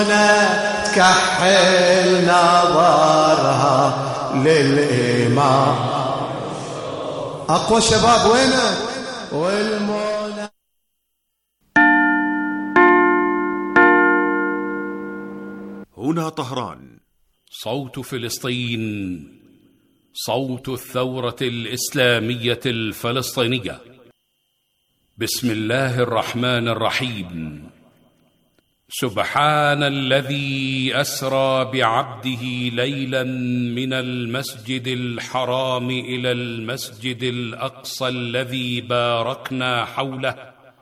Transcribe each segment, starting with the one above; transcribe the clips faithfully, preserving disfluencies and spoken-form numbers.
تكحل نظرها للإمام. أقوى شباب وينه والمنى. هنا طهران، صوت فلسطين، صوت الثورة الإسلامية الفلسطينية. بسم الله الرحمن الرحيم. سبحان الذي أسرى بعبده ليلا من المسجد الحرام إلى المسجد الأقصى الذي باركنا حوله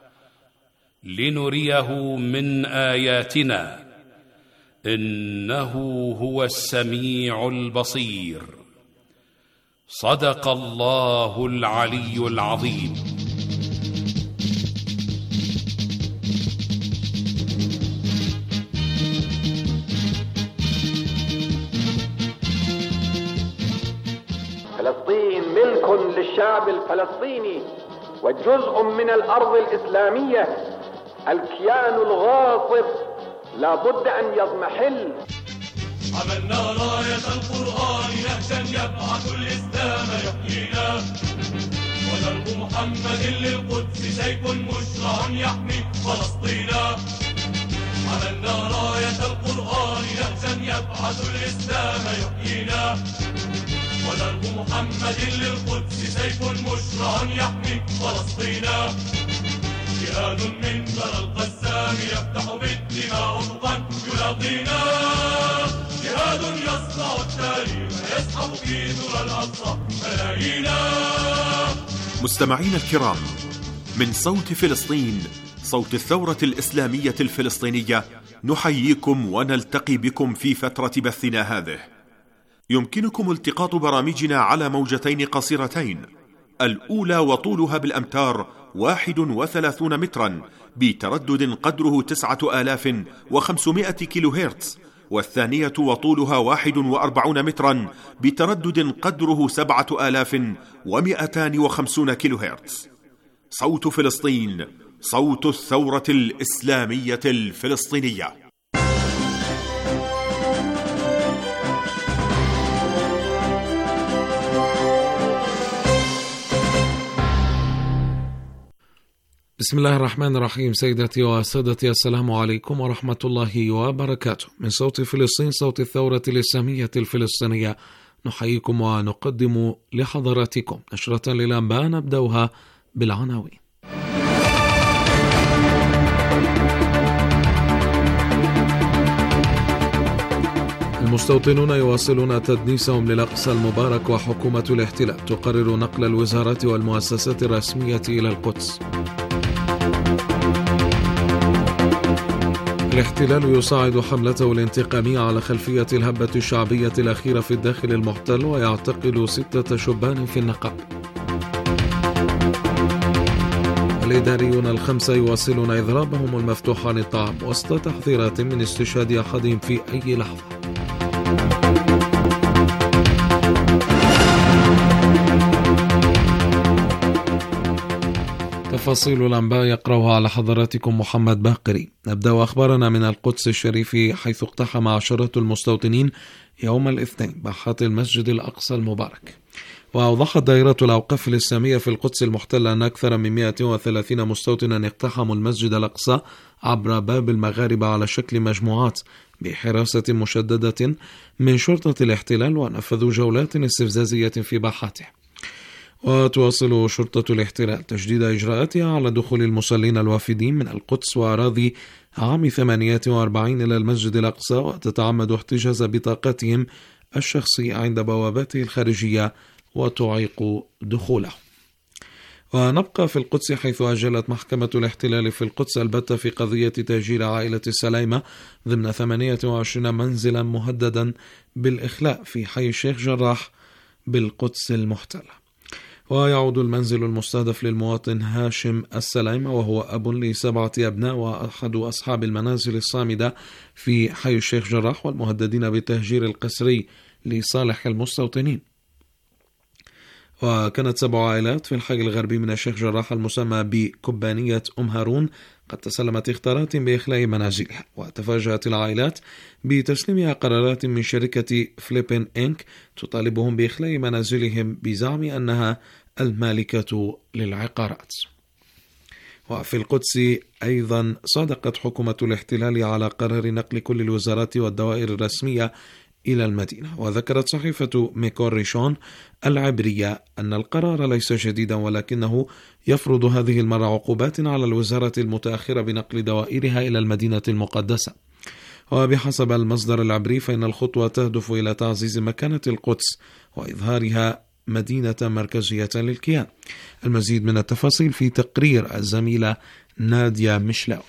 لنريه من آياتنا إنه هو السميع البصير. صدق الله العلي العظيم. فلسطين ملك للشعب الفلسطيني وجزء من الأرض الإسلامية. الكيان الغاصب لا بد أن يضمحل. عملنا راية القرآن نهجا يبعث الإسلام يحيينا، ودرب محمد للقدس سيف مشرع يحمي فلسطينا. عملنا راية القرآن نهجا يبعث الإسلام يحيينا، ودرب محمد للقدس سيف مشرع يحمي فلسطينا. جهاد من ذرى القسام يفتح بالدماء أفقا يلاقينا، جهاد يصنع التاريخ يسحب في ذرى الأقصى ملايينا. مستمعين الكرام، من صوت فلسطين، صوت الثورة الإسلامية الفلسطينية، نحييكم ونلتقي بكم في فترة بثنا هذه. يمكنكم التقاط برامجنا على موجتين قصيرتين، الأولى وطولها بالأمتار واحد وثلاثون مترا بتردد قدره تسعة آلاف وخمسمائة كيلو هرتز، والثانية وطولها واحد وأربعون مترا بتردد قدره سبعة آلاف ومئتان وخمسون كيلو هرتز. صوت فلسطين، صوت الثورة الإسلامية الفلسطينية. بسم الله الرحمن الرحيم. سيداتي وسادتي، السلام عليكم ورحمة الله وبركاته. من صوت فلسطين، صوت الثورة الإسلامية الفلسطينية، نحييكم ونقدم لحضراتكم نشرة للأنباء نبدأها بالعناوين. المستوطنون يواصلون تدنيسهم للأقصى المبارك، وحكومة الاحتلال تقرر نقل الوزارات والمؤسسات الرسمية إلى القدس. الاحتلال يصاعد حملته الانتقامية على خلفية الهبة الشعبية الأخيرة في الداخل المحتل، ويعتقل ستة شبان في النقب. الإداريون الخمسة يواصلون إضرابهم المفتوح عن الطعام وسط تحذيرات من استشهاد أحدهم في أي لحظة. تفاصيل الأنباء يقرأها على حضراتكم محمد باقري. نبدأ أخبارنا من القدس الشريف، حيث اقتحم عشرات المستوطنين يوم الاثنين باحات المسجد الأقصى المبارك. وأوضحت دائرة الأوقاف الإسلامية في القدس المحتلة أن أكثر من مئة وثلاثين مستوطنا اقتحموا المسجد الأقصى عبر باب المغاربة على شكل مجموعات بحراسة مشددة من شرطة الاحتلال، ونفذوا جولات استفزازية في باحاته. وتواصل شرطة الاحتلال تجديد إجراءاتها على دخول المصلين الوافدين من القدس وأراضي عام ثمانية وأربعين إلى المسجد الأقصى، وتتعمد احتجاز بطاقتهم الشخصي عند بواباته الخارجية وتعيق دخوله. ونبقى في القدس، حيث أجلت محكمة الاحتلال في القدس البتة في قضية تهجير عائلة السلايمة ضمن ثمانية وعشرين منزلا مهددا بالإخلاء في حي الشيخ جراح بالقدس المحتلة. ويعود المنزل المستهدف للمواطن هاشم السلايمة، وهو أب لسبعة أبناء وأحد أصحاب المنازل الصامدة في حي الشيخ جراح والمهددين بالتهجير القسري لصالح المستوطنين. وكانت سبع عائلات في الحي الغربي من الشيخ جراح المسمى بكبانية أم هارون قد تسلمت اختارات بإخلاء منازلها، وتفاجأت العائلات بتسليمها قرارات من شركة فليبين إنك تطالبهم بإخلاء منازلهم بزعم أنها المالكة للعقارات. وفي القدس أيضا صادقت حكومة الاحتلال على قرار نقل كل الوزارات والدوائر الرسمية إلى المدينة. وذكرت صحيفة ميكور ريشون العبرية أن القرار ليس جديدا، ولكنه يفرض هذه المرة عقوبات على الوزارة المتأخرة بنقل دوائرها إلى المدينة المقدسة. وبحسب المصدر العبري فإن الخطوة تهدف إلى تعزيز مكانة القدس وإظهارها مدينة مركزية للكيان. المزيد من التفاصيل في تقرير الزميلة نادية مشلاوي.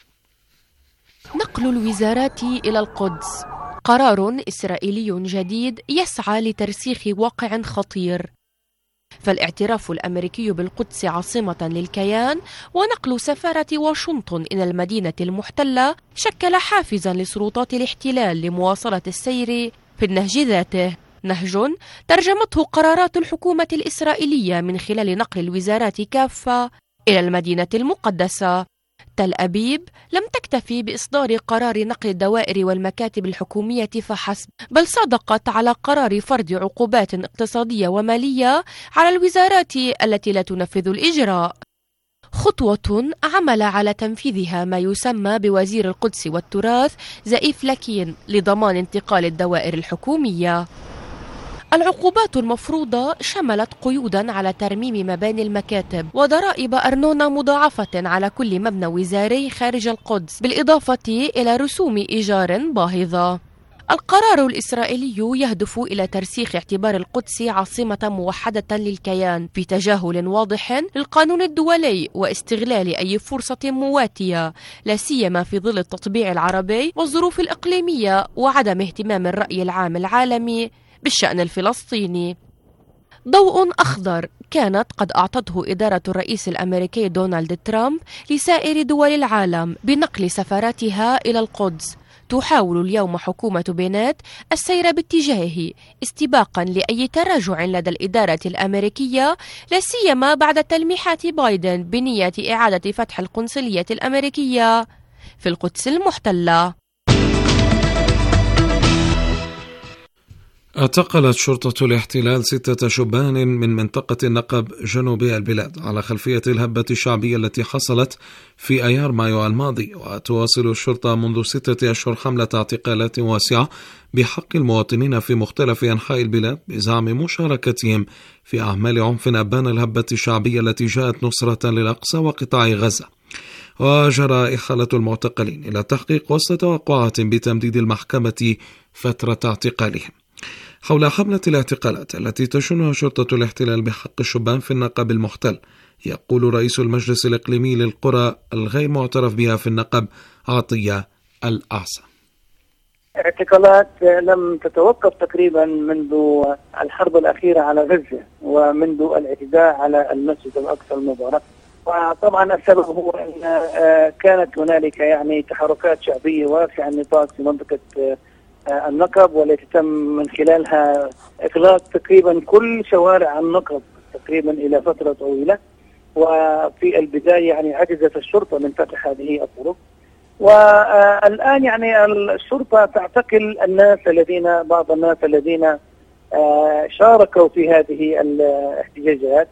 نقل الوزارات إلى القدس قرار إسرائيلي جديد يسعى لترسيخ واقع خطير، فالاعتراف الأمريكي بالقدس عاصمة للكيان ونقل سفارة واشنطن إلى المدينة المحتلة شكل حافزا لسلطات الاحتلال لمواصلة السير في النهج ذاته، نهج ترجمته قرارات الحكومة الإسرائيلية من خلال نقل الوزارات كافة إلى المدينة المقدسة. تل أبيب لم تكتفي بإصدار قرار نقل الدوائر والمكاتب الحكومية فحسب، بل صادقت على قرار فرض عقوبات اقتصادية ومالية على الوزارات التي لا تنفذ الإجراء، خطوة عمل على تنفيذها ما يسمى بوزير القدس والتراث زائف لكين لضمان انتقال الدوائر الحكومية. العقوبات المفروضة شملت قيودا على ترميم مباني المكاتب وضرائب أرنونة مضاعفة على كل مبنى وزاري خارج القدس، بالإضافة إلى رسوم إيجار باهظة. القرار الإسرائيلي يهدف إلى ترسيخ اعتبار القدس عاصمة موحدة للكيان في تجاهل واضح للقانون الدولي واستغلال أي فرصة مواتية، لا سيما في ظل التطبيع العربي والظروف الإقليمية وعدم اهتمام الرأي العام العالمي بالشأن الفلسطيني. ضوء أخضر كانت قد أعطته إدارة الرئيس الأمريكي دونالد ترامب لسائر دول العالم بنقل سفاراتها إلى القدس. تحاول اليوم حكومة بنات السير باتجاهه استباقا لأي تراجع لدى الإدارة الأمريكية، لا سيما بعد تلميحات بايدن بنية إعادة فتح القنصلية الأمريكية في القدس المحتلة. اعتقلت شرطة الاحتلال ستة شبان من منطقة النقب جنوبي البلاد على خلفية الهبة الشعبية التي حصلت في أيار مايو الماضي. وتواصل الشرطة منذ ستة أشهر حملة اعتقالات واسعة بحق المواطنين في مختلف أنحاء البلاد بزعم مشاركتهم في أعمال عنف أبان الهبة الشعبية التي جاءت نصرة للأقصى وقطاع غزة. وجرى إحالة المعتقلين إلى التحقيق وسط توقعات بتمديد المحكمة فترة اعتقالهم. حول حملة الاعتقالات التي تشنها شرطة الاحتلال بحق الشبان في النقب المحتل، يقول رئيس المجلس الإقليمي للقرى الغير معترف بها في النقب عطية الأعصى. اعتقالات لم تتوقف تقريبا منذ الحرب الأخيرة على غزة ومنذ الاعتداء على المسجد الأقصى المبارك. وطبعا السبب هو أن كانت هنالك يعني تحركات شعبية واسعة النطاق في منطقة النقب، والتي تم من خلالها إغلاق تقريبا كل شوارع النقب تقريبا إلى فترة طويلة. وفي البداية يعني عجزت الشرطة من فتح هذه الطرق، والآن يعني الشرطة تعتقل الناس الذين بعض الناس الذين شاركوا في هذه الاحتجاجات،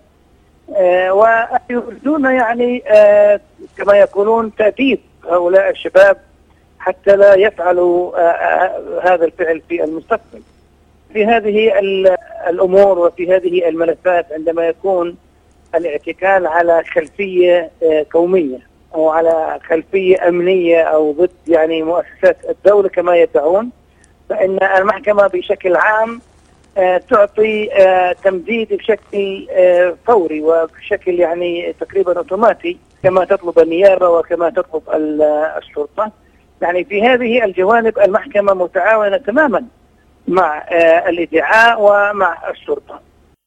ويريدون يعني كما يقولون تأديب هؤلاء الشباب حتى لا يفعلوا هذا الفعل في المستقبل. في هذه الأمور وفي هذه الملفات عندما يكون الاعتقال على خلفية قومية أو على خلفية أمنية أو ضد يعني مؤسسات الدولة كما يدعون، فإن المحكمة بشكل عام تعطي تمديد بشكل فوري وبشكل يعني تقريبا أوتوماتي كما تطلب النيابة وكما تطلب الشرطة. يعني في هذه الجوانب المحكمة متعاونة تماما مع الإدعاء ومع الشرطة.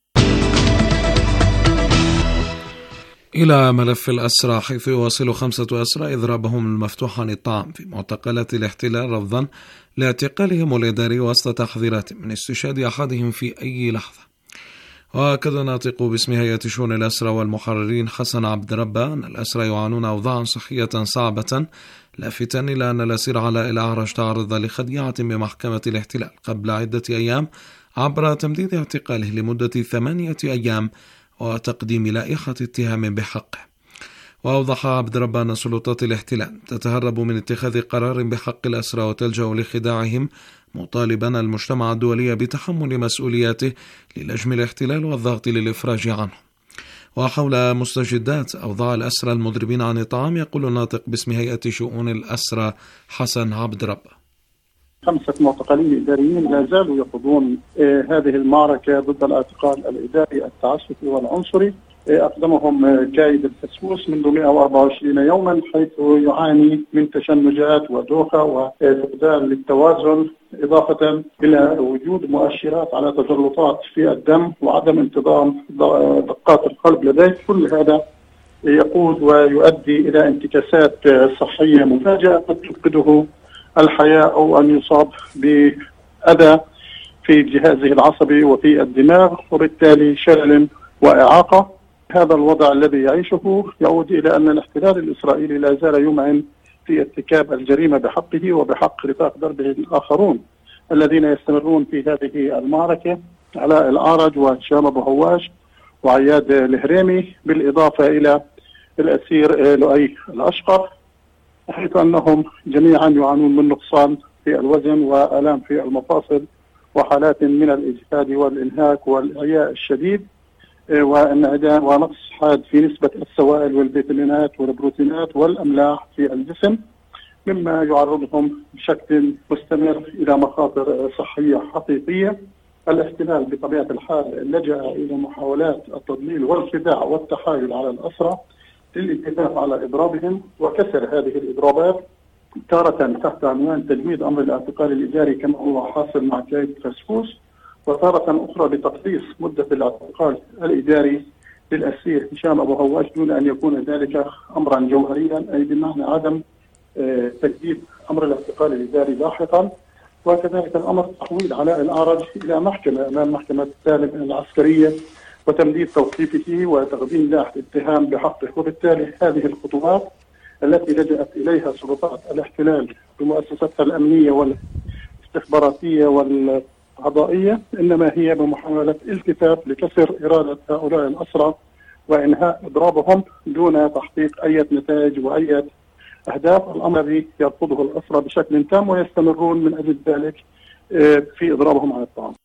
إلى ملف الأسرى، حيث يواصل خمسة أسرى إضرابهم المفتوح عن الطعام في معتقلات الاحتلال رفضا لاعتقالهم الإداري وسط تحذيرات من استشهاد أحدهم في أي لحظة. وهكذا ناطق باسم هيئة شؤون الأسرى والمحررين حسن عبد ربه أن الأسرى يعانون أوضاعا صحية صعبة، لافتا إلى أن الأسير علاء الأعرج تعرض لخديعة بمحكمة الاحتلال قبل عدة أيام عبر تمديد اعتقاله لمدة ثمانية أيام وتقديم لائحة اتهام بحقه. وأوضح عبد ربه أن سلطات الاحتلال تتهرب من اتخاذ قرار بحق الأسرى وتلجأ لخداعهم، مطالبا المجتمع الدولي بتحمل مسؤولياته للجم الاحتلال والضغط للإفراج عنه. وحول مستجدات أوضاع الأسرى المضربين عن الطعام يقول الناطق باسم هيئة شؤون الأسرى حسن عبد ربه: خمسة معتقلين إداريين لا زالوا يخوضون آه هذه المعركة ضد الاعتقال الإداري التعسفي والعنصري. آه أقدمهم كايد الفسفوس منذ مئة وأربعة وعشرين يوما، حيث يعاني من تشنجات ودوخة وفقدان للتوازن، إضافة إلى وجود مؤشرات على تجلطات في الدم وعدم انتظام دقات القلب لديه. كل هذا يقود ويؤدي إلى انتكاسات صحية مفاجئة قد تفقده الحياة أو أن يصاب بأذى في جهازه العصبي وفي الدماغ، وبالتالي شلل وإعاقة. هذا الوضع الذي يعيشه يعود إلى أن الاحتلال الإسرائيلي لا زال يمعن في ارتكاب الجريمة بحقه وبحق رفاق دربه الآخرون الذين يستمرون في هذه المعركة: علاء الأعرج وهشام أبو هواش وعياد الهريمي، بالإضافة إلى الأسير لؤي الأشقر، حيث أنهم جميعا يعانون من نقصان في الوزن وآلام في المفاصل وحالات من الإجهاد والإنهاك والإعياء الشديد وانعدام ونقص حاد في نسبة السوائل والفيتامينات والبروتينات والأملاح في الجسم، مما يعرضهم بشكل مستمر إلى مخاطر صحية حقيقية. الاحتلال بطبيعة الحال لجأ إلى محاولات التضليل والخداع والتحايل على الأسرى للاتفاق على إضرابهم وكسر هذه الإضرابات، تارة تحت عنوان تجميد أمر الاعتقال الإداري كما هو حاصل مع كايد فسفوس، وتارة أخرى بتقليص مدة الاعتقال الإداري للأسير هشام أبو هواش دون أن يكون ذلك أمرا جوهريا، أي بمعنى عدم تجديد أمر الاعتقال الإداري لاحقا. وكذلك الأمر تحويل علاء الأعرج إلى محكمة أمام محكمة سالم العسكرية وتمديد توقيفه وتقديم لائحة اتهام بحقه. وبالتالي هذه الخطوات التي لجأت إليها سلطات الاحتلال بمؤسساتها الأمنية والاستخباراتية والقضائية إنما هي بمحاولة التفاف لكسر إرادة هؤلاء الأسرى وإنهاء إضرابهم دون تحقيق أي نتائج وأي أهداف، الأمر الذي يرفضه الأسرى بشكل تام ويستمرون من أجل ذلك في إضرابهم عن الطعام.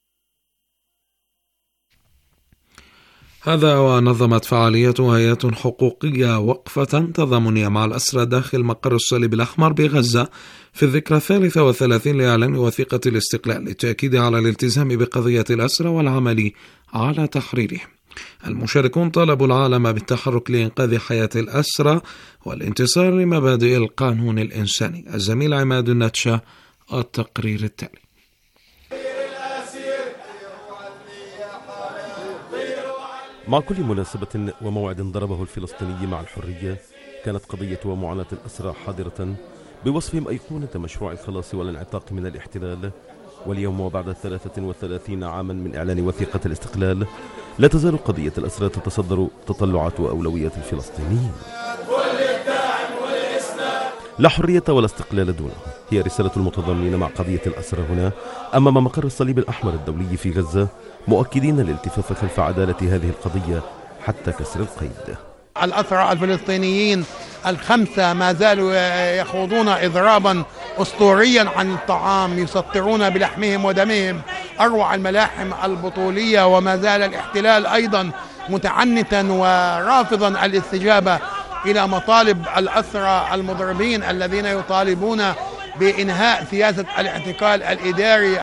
هذا ونظمت فعاليات هيئات حقوقية وقفة تضامنية مع الأسرى داخل مقر الصليب الأحمر بغزة في الذكرى الثالثة والثلاثين لإعلان وثيقة الاستقلال للتأكيد على الالتزام بقضية الأسرى والعمل على تحريرهم. المشاركون طالبوا العالم بالتحرك لإنقاذ حياة الأسرى والانتصار لمبادئ القانون الإنساني. الزميل عماد النتشا التقرير التالي. مع كل مناسبة وموعد ضربه الفلسطيني مع الحرية كانت قضية ومعاناة الأسرى حاضرة بوصفهم أيقونة مشروع الخلاص والانعتاق من الاحتلال. واليوم وبعد ثلاثة وثلاثين عاما من إعلان وثيقة الاستقلال لا تزال قضية الأسرى تتصدر تطلعات وأولويات الفلسطينيين. لا حرية ولا استقلال دونه هي رسالة المتضامنين مع قضية الأسرى هنا أمام مقر الصليب الأحمر الدولي في غزة، مؤكدين الالتفاف خلف عدالة هذه القضية حتى كسر القيد. الأسرى الفلسطينيين الخمسة ما زالوا يخوضون إضرابا أسطوريا عن الطعام، يسطرون بلحمهم ودمهم أروع الملاحم البطولية، وما زال الاحتلال أيضا متعنتا ورافضا الاستجابة إلى مطالب الأسرى المضربين الذين يطالبون بإنهاء سياسة الاعتقال الإداري.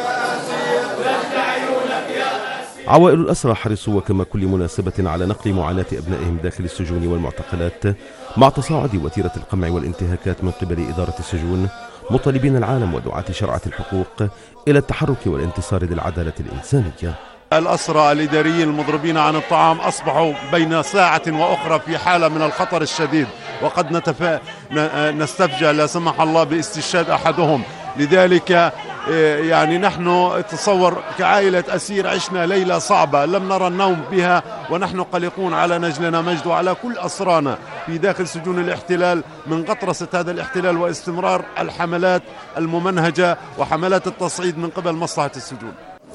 عوائل الأسرى حرصوا وكما كل مناسبة على نقل معاناة أبنائهم داخل السجون والمعتقلات مع تصاعد وتيرة القمع والانتهاكات من قبل إدارة السجون، مطالبين العالم ودعاة شرعة الحقوق إلى التحرك والانتصار للعدالة الإنسانية. الأسرى الإداريين المضربين عن الطعام أصبحوا بين ساعة وأخرى في حالة من الخطر الشديد، وقد نتفا... نستفجأ لا سمح الله باستشهاد أحدهم. لذلك يعني نحن تصور كعائلة أسير عشنا ليلة صعبة لم نرى النوم بها، ونحن قلقون على نجلنا مجد وعلى كل أسرانا في داخل سجون الاحتلال من غطرسة هذا الاحتلال واستمرار الحملات الممنهجة وحملات التصعيد من قبل مصلحة السجون.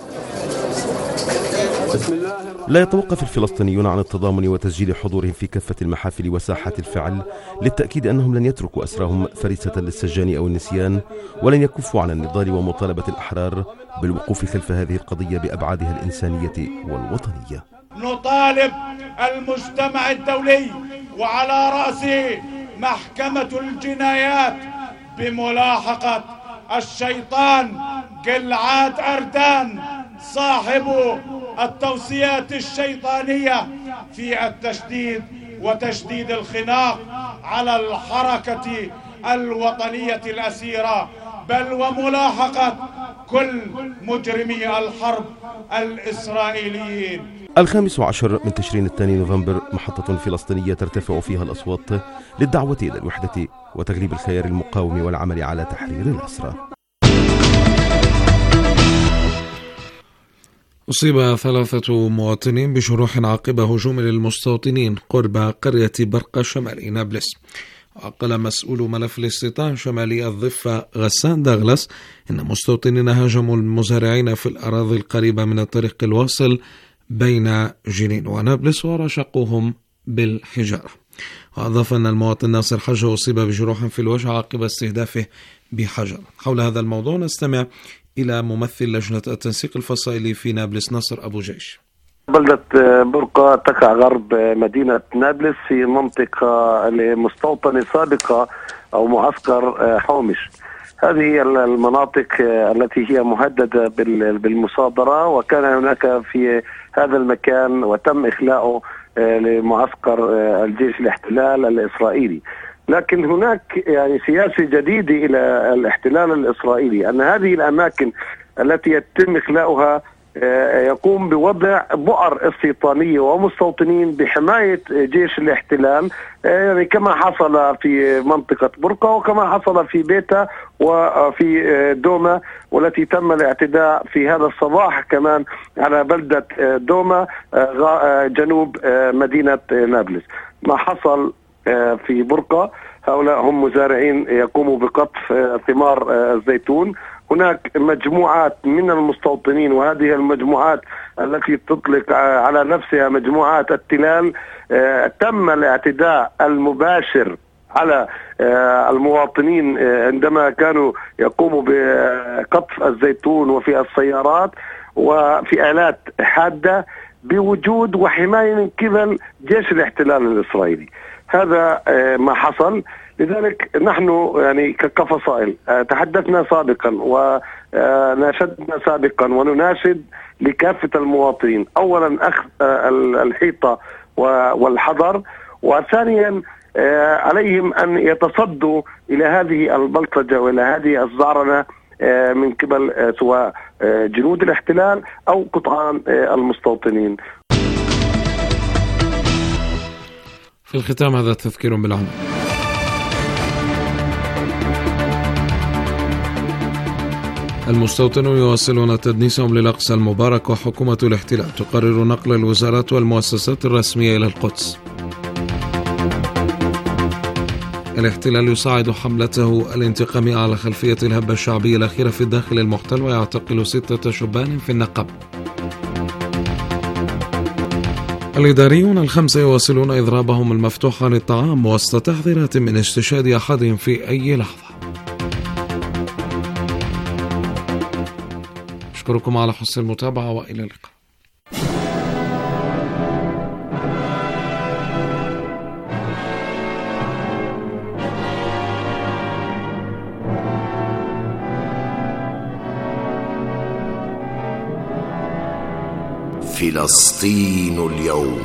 لا يتوقف الفلسطينيون عن التضامن وتسجيل حضورهم في كافة المحافل وساحات الفعل للتأكيد أنهم لن يتركوا أسراهم فريسة للسجان أو النسيان، ولن يكفوا عن النضال ومطالبة الأحرار بالوقوف خلف هذه القضية بأبعادها الإنسانية والوطنية. نطالب المجتمع الدولي وعلى رأسه محكمة الجنايات بملاحقة الشيطان جلعاد أردان صاحب التوصيات الشيطانية في التشديد وتشديد الخناق على الحركة الوطنية الأسيرة، بل وملاحقة كل مجرمي الحرب الإسرائيليين. الخامس عشر من تشرين الثاني نوفمبر محطة فلسطينية ترتفع فيها الأصوات للدعوة إلى الوحدة وتغليب الخيار المقاوم والعمل على تحرير الأسرى. أصيب ثلاثة مواطنين بجروح عقب هجوم للمستوطنين قرب قرية برقة شمالي نابلس. وقال مسؤول ملف الاستيطان شمالي الضفة غسان داغلاس إن مستوطنين هاجموا المزارعين في الأراضي القريبة من الطريق الواصل بين جنين ونابلس ورشقوهم بالحجارة. وأضاف أن المواطن ناصر حجة أصيب بجروح في الوجه عقب استهدافه بحجر. حول هذا الموضوع نستمع إلى ممثل لجنة التنسيق الفصائلي في نابلس ناصر أبو جيش. بلدة برقة تقع غرب مدينة نابلس في منطقة لمستوطنة سابقة أو معسكر حومش. هذه المناطق التي هي مهددة بالمصادرة، وكان هناك في هذا المكان وتم إخلاؤه لمعسكر الجيش الاحتلال الإسرائيلي. لكن هناك يعني سياسة جديدة إلى الاحتلال الإسرائيلي أن هذه الأماكن التي يتم إخلاؤها يقوم بوضع بؤر استيطانية ومستوطنين بحماية جيش الاحتلال، يعني كما حصل في منطقة برقة وكما حصل في بيتا وفي دوما، والتي تم الاعتداء في هذا الصباح كمان على بلدة دوما جنوب مدينة نابلس. ما حصل في برقة هؤلاء هم مزارعين يقوموا بقطف ثمار الزيتون. هناك مجموعات من المستوطنين، وهذه المجموعات التي تطلق على نفسها مجموعات التلال تم الاعتداء المباشر على المواطنين عندما كانوا يقوموا بقطف الزيتون وفي السيارات وفي آلات حادة بوجود وحماية من قبل جيش الاحتلال الإسرائيلي. هذا ما حصل. لذلك نحن يعني كفصائل تحدثنا سابقا وناشدنا سابقا ونناشد لكافة المواطنين، أولا أخذ الحيطة والحذر، وثانيا عليهم أن يتصدوا إلى هذه البلطجة وإلى هذه الزعرنة من قبل سواء جنود الاحتلال أو قطعان المستوطنين. في الختام هذا تذكير بالعنوان. المستوطنون يواصلون تدنيسهم للأقصى المبارك، وحكومة الاحتلال تقرر نقل الوزارات والمؤسسات الرسمية إلى القدس. الاحتلال يصعد حملته الانتقامية على خلفية الهبة الشعبية الأخيرة في الداخل المحتل، ويعتقل ستة شبان في النقب. الإداريون الخمسة يواصلون إضرابهم المفتوح عن الطعام وسط تحذيرات من استشهاد أحدهم في أي لحظة. أشكركم على حسن المتابعة وإلى اللقاء. فلسطين اليوم.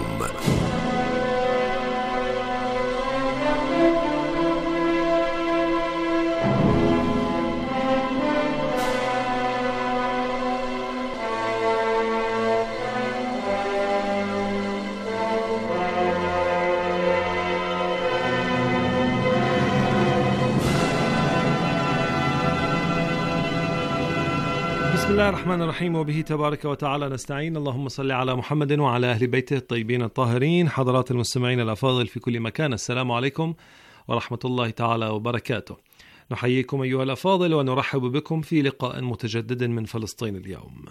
بسم الله الرحمن الرحيم، وبه تبارك وتعالى نستعين. اللهم صل على محمد وعلى أهل بيته الطيبين الطاهرين. حضرات المستمعين الأفاضل في كل مكان، السلام عليكم ورحمة الله تعالى وبركاته. نحييكم أيها الأفاضل ونرحب بكم في لقاء متجدد من فلسطين اليوم.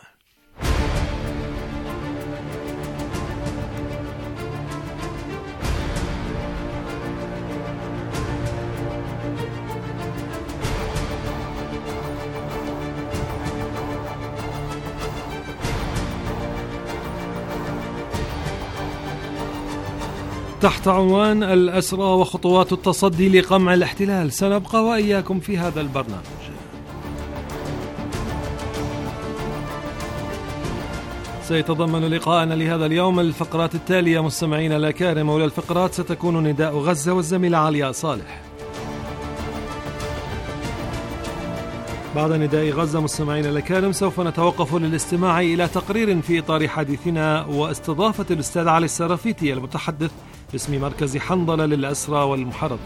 تحت عنوان الأسرى وخطوات التصدي لقمع الاحتلال سنبقى وإياكم في هذا البرنامج. سيتضمن لقاءنا لهذا اليوم الفقرات التالية مستمعين الأكارم. أولى الفقرات ستكون نداء غزة والزميلة علياء صالح. بعد نداء غزة مستمعين الأكارم سوف نتوقف للاستماع إلى تقرير في إطار حديثنا واستضافة الأستاذ علي السرافيتي المتحدث باسم مركز حنظلة للأسرى والمحرضين.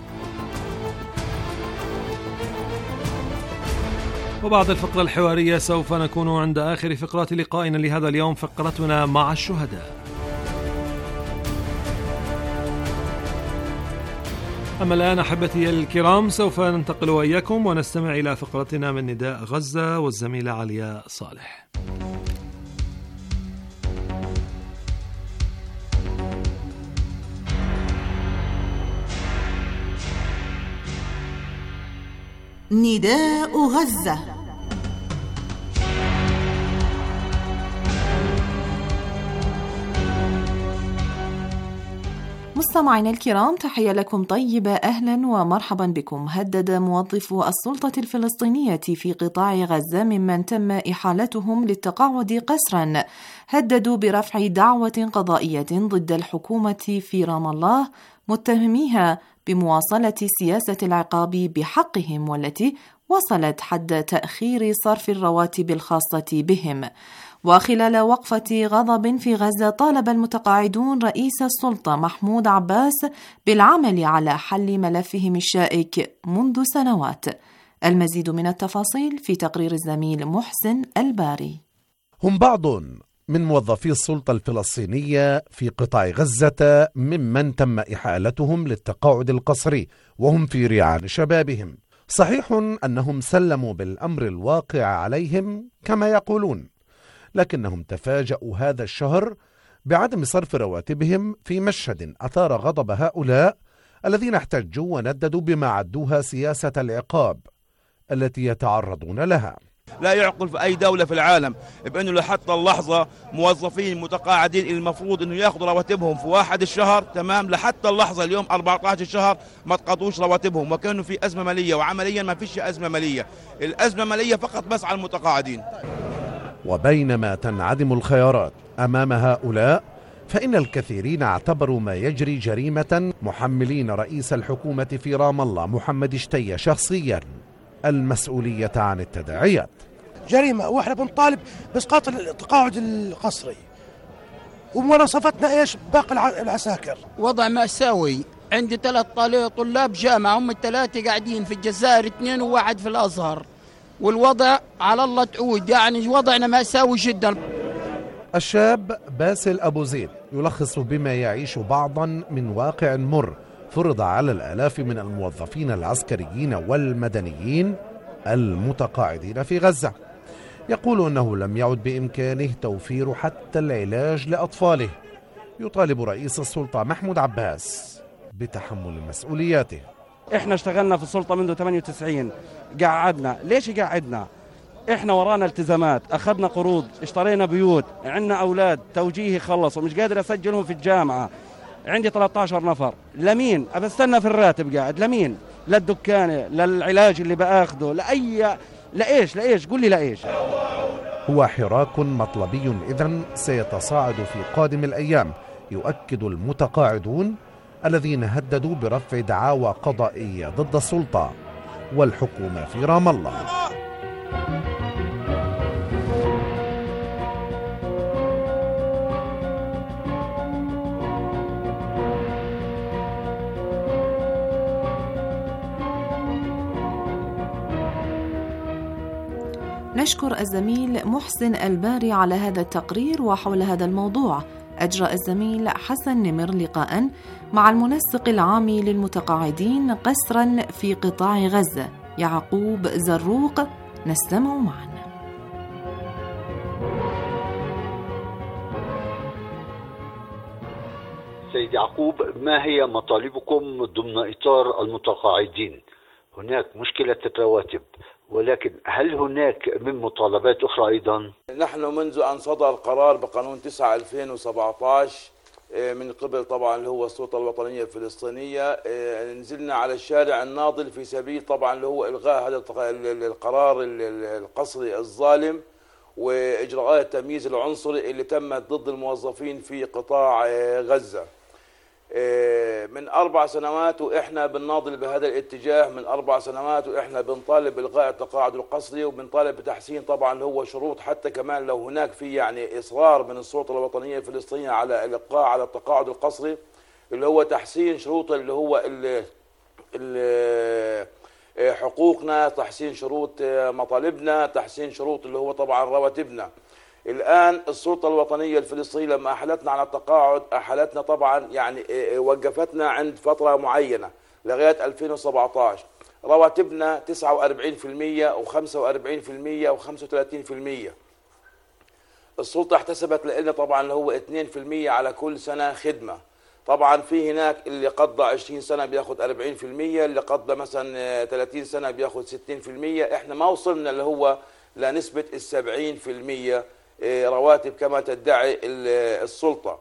وبعد الفقرة الحوارية سوف نكون عند آخر فقرات لقائنا لهذا اليوم، فقرتنا مع الشهداء. أما الآن أحبتي الكرام سوف ننتقل وإياكم ونستمع إلى فقرتنا من نداء غزة والزميلة علياء صالح. نداء غزة. مستمعينا الكرام، تحية لكم طيبة، أهلا ومرحبا بكم. هدد موظفو السلطة الفلسطينية في قطاع غزة ممن تم إحالتهم للتقاعد قسرا هددوا برفع دعوة قضائية ضد الحكومة في رام الله، متهميها بمواصلة سياسة العقاب بحقهم والتي وصلت حد تأخير صرف الرواتب الخاصة بهم. وخلال وقفة غضب في غزة طالب المتقاعدون رئيس السلطة محمود عباس بالعمل على حل ملفهم الشائك منذ سنوات. المزيد من التفاصيل في تقرير الزميل محسن الباري. هم بعض من موظفي السلطة الفلسطينية في قطاع غزة ممن تم إحالتهم للتقاعد القسري وهم في ريعان شبابهم. صحيح أنهم سلموا بالأمر الواقع عليهم كما يقولون، لكنهم تفاجؤوا هذا الشهر بعدم صرف رواتبهم في مشهد أثار غضب هؤلاء الذين احتجوا ونددوا بما عدوها سياسة العقاب التي يتعرضون لها. لا يعقل في أي دولة في العالم بأنه لحتى اللحظة موظفين متقاعدين المفروض أنه يأخذوا رواتبهم في واحد الشهر، تمام، لحتى اللحظة اليوم أربعة عشر الشهر ما تقضوش رواتبهم، وكانوا في أزمة مالية، وعمليا ما فيش أزمة مالية، الأزمة مالية فقط بس على المتقاعدين. وبينما تنعدم الخيارات أمام هؤلاء، فإن الكثيرين اعتبروا ما يجري جريمة، محملين رئيس الحكومة في رام الله محمد شتية شخصيا المسؤولية عن التداعيات. جريمة، واحنا بنطالب بإسقاط التقاعد القسري، ومواصفتنا ايش باقي العساكر. وضع مأساوي، عندي ثلاث طلاب جامعة، هم الثلاثة قاعدين في الجزائر، اثنين وواحد في الأزهر، والوضع على الله تعود، يعني وضعنا مأساوي جدا. الشاب باسل أبو زيد يلخص بما يعيش بعضا من واقع مر فرض على الآلاف من الموظفين العسكريين والمدنيين المتقاعدين في غزة. يقول أنه لم يعد بإمكانه توفير حتى العلاج لأطفاله. يطالب رئيس السلطة محمود عباس بتحمل مسؤولياته. احنا اشتغلنا في السلطة منذ ثمانية وتسعين، قعدنا، ليش قعدنا؟ احنا ورانا التزامات، اخذنا قروض، اشترينا بيوت، عندنا اولاد توجيهي خلصوا، مش قادر اسجلهم في الجامعة، عندي ثلاثة عشر نفر، لمين؟ أبستنى في الراتب قاعد، لمين؟ للدكانة، للعلاج اللي بأخذه، لأي لإيش لإيش قل لي لإيش. هو حراك مطلبي إذن سيتصاعد في قادم الأيام، يؤكد المتقاعدون الذين هددوا برفع دعاوى قضائية ضد السلطة والحكومة في رام الله. نشكر الزميل محسن الباري على هذا التقرير. وحول هذا الموضوع أجرى الزميل حسن نمر لقاء مع المنسق العام للمتقاعدين قسرا في قطاع غزة يعقوب زروق، نستمع معا. سيد يعقوب، ما هي مطالبكم ضمن إطار المتقاعدين؟ هناك مشكلة الرواتب، ولكن هل هناك من مطالبات أخرى أيضا؟ نحن منذ أن صدر القرار بقانون تسعة ألفين وسبعة عشر من قبل طبعا اللي هو السلطة الوطنية الفلسطينية، نزلنا على الشارع الناضل في سبيل طبعا اللي هو إلغاء هذا القرار القصري الظالم وإجراءات التمييز العنصري اللي تمت ضد الموظفين في قطاع غزة. من أربع سنوات وإحنا بنناضل بهذا الاتجاه، من أربع سنوات وإحنا بنطالب بإلغاء التقاعد القسري، وبنطالب بتحسين طبعا اللي هو شروط، حتى كمان لو هناك في يعني إصرار من السلطة الوطنية الفلسطينية على الإبقاء على التقاعد القسري، اللي هو تحسين شروط اللي هو ال ال حقوقنا، تحسين شروط مطالبنا، تحسين شروط اللي هو طبعا رواتبنا. الآن السلطة الوطنية الفلسطينية لما أحلتنا على التقاعد أحلتنا طبعا يعني وقفتنا عند فترة معينة لغاية ألفين وسبعة عشر، رواتبنا تسعة وأربعين بالمئة وخمسة وأربعين بالمئة وخمسة وثلاثين بالمئة. السلطة احتسبت لنا طبعا اللي هو اثنين بالمئة على كل سنة خدمة. طبعا في هناك اللي قضى عشرين سنة بياخد أربعين بالمئة، اللي قضى مثلا ثلاثين سنة بياخد ستين بالمئة. احنا ما وصلنا اللي هو لنسبة السبعين بالمئة رواتب كما تدعي السلطة.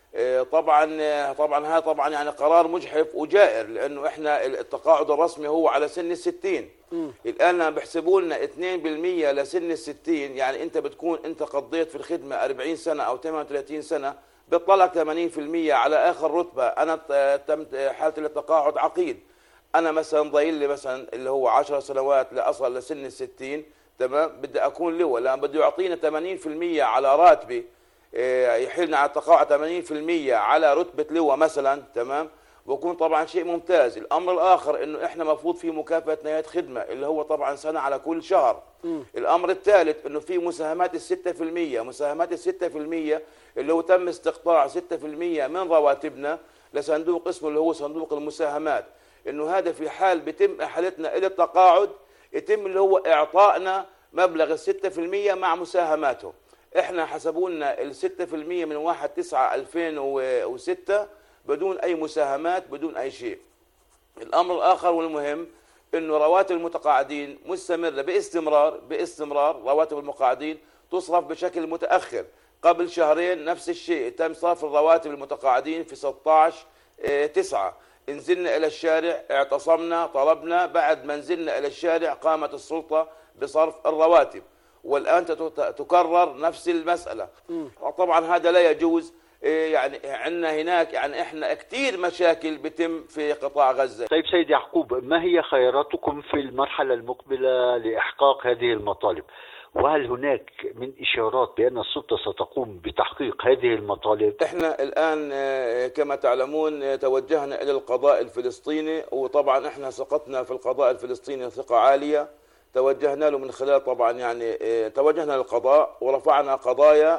طبعا طبعا هذا طبعا يعني قرار مجحف وجائر، لانه احنا التقاعد الرسمي هو على سن الستين. الان لما بيحسبوا لنا اثنين بالمئة لسن الستين، يعني انت بتكون انت قضيت في الخدمة أربعين سنة او ثمانية وثلاثين سنة، بيطلع لك ثمانين بالمئة على اخر رتبة. انا تمت حالة التقاعد عقيد، انا مثلا ضايل لي مثلا اللي هو عشر سنوات لاصل لسن الستين، تمام، بدي اكون لواء، لان بده يعطينا ثمانين بالمئة على راتبي، يحيلنا على التقاعد ثمانين بالمئة على رتبة لواء مثلا، تمام، بكون طبعا شيء ممتاز. الامر الاخر انه احنا مفروض في مكافأة نهاية خدمة اللي هو طبعا سنة على كل شهر. م. الامر الثالث انه في مساهمات الستة بالمئة، مساهمات الستة بالمئة اللي هو تم استقطاع ستة بالمئة من رواتبنا لصندوق اسمه اللي هو صندوق المساهمات، انه هذا في حال بيتم احالتنا الى التقاعد يتم اللي هو اعطائنا مبلغ الستة بالمئة مع مساهماته. احنا حسبوا لنا الستة بالمئة من واحد تسعة ألفين وستة بدون اي مساهمات، بدون اي شيء. الامر الاخر والمهم انه رواتب المتقاعدين مستمره باستمرار باستمرار رواتب المقاعدين تصرف بشكل متاخر. قبل شهرين نفس الشيء تم صرف الرواتب المتقاعدين في ستة عشر تسعة، نزلنا الى الشارع، اعتصمنا، طلبنا، بعد ما نزلنا الى الشارع قامت السلطه بصرف الرواتب، والان تكرر نفس المساله. م. طبعا هذا لا يجوز. يعني عندنا هناك يعني احنا كثير مشاكل بتم في قطاع غزه. طيب سيد يعقوب، ما هي خياراتكم في المرحله المقبله لاحقاق هذه المطالب؟ وهل هناك من إشارات بأن السلطة ستقوم بتحقيق هذه المطالب؟ احنا الآن كما تعلمون توجهنا إلى القضاء الفلسطيني، وطبعا احنا ثقتنا في القضاء الفلسطيني ثقة عالية. توجهنا له من خلال طبعا يعني توجهنا للقضاء ورفعنا قضايا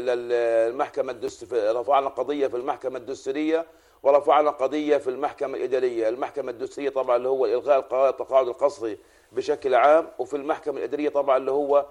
للمحكمة الدستورية، رفعنا قضية في المحكمة الدستورية ورفعنا قضية في المحكمة الإدارية. المحكمة الدستورية طبعا اللي هو إلغاء التقاعد القسري بشكل عام، وفي المحكمة الإدارية طبعا اللي هو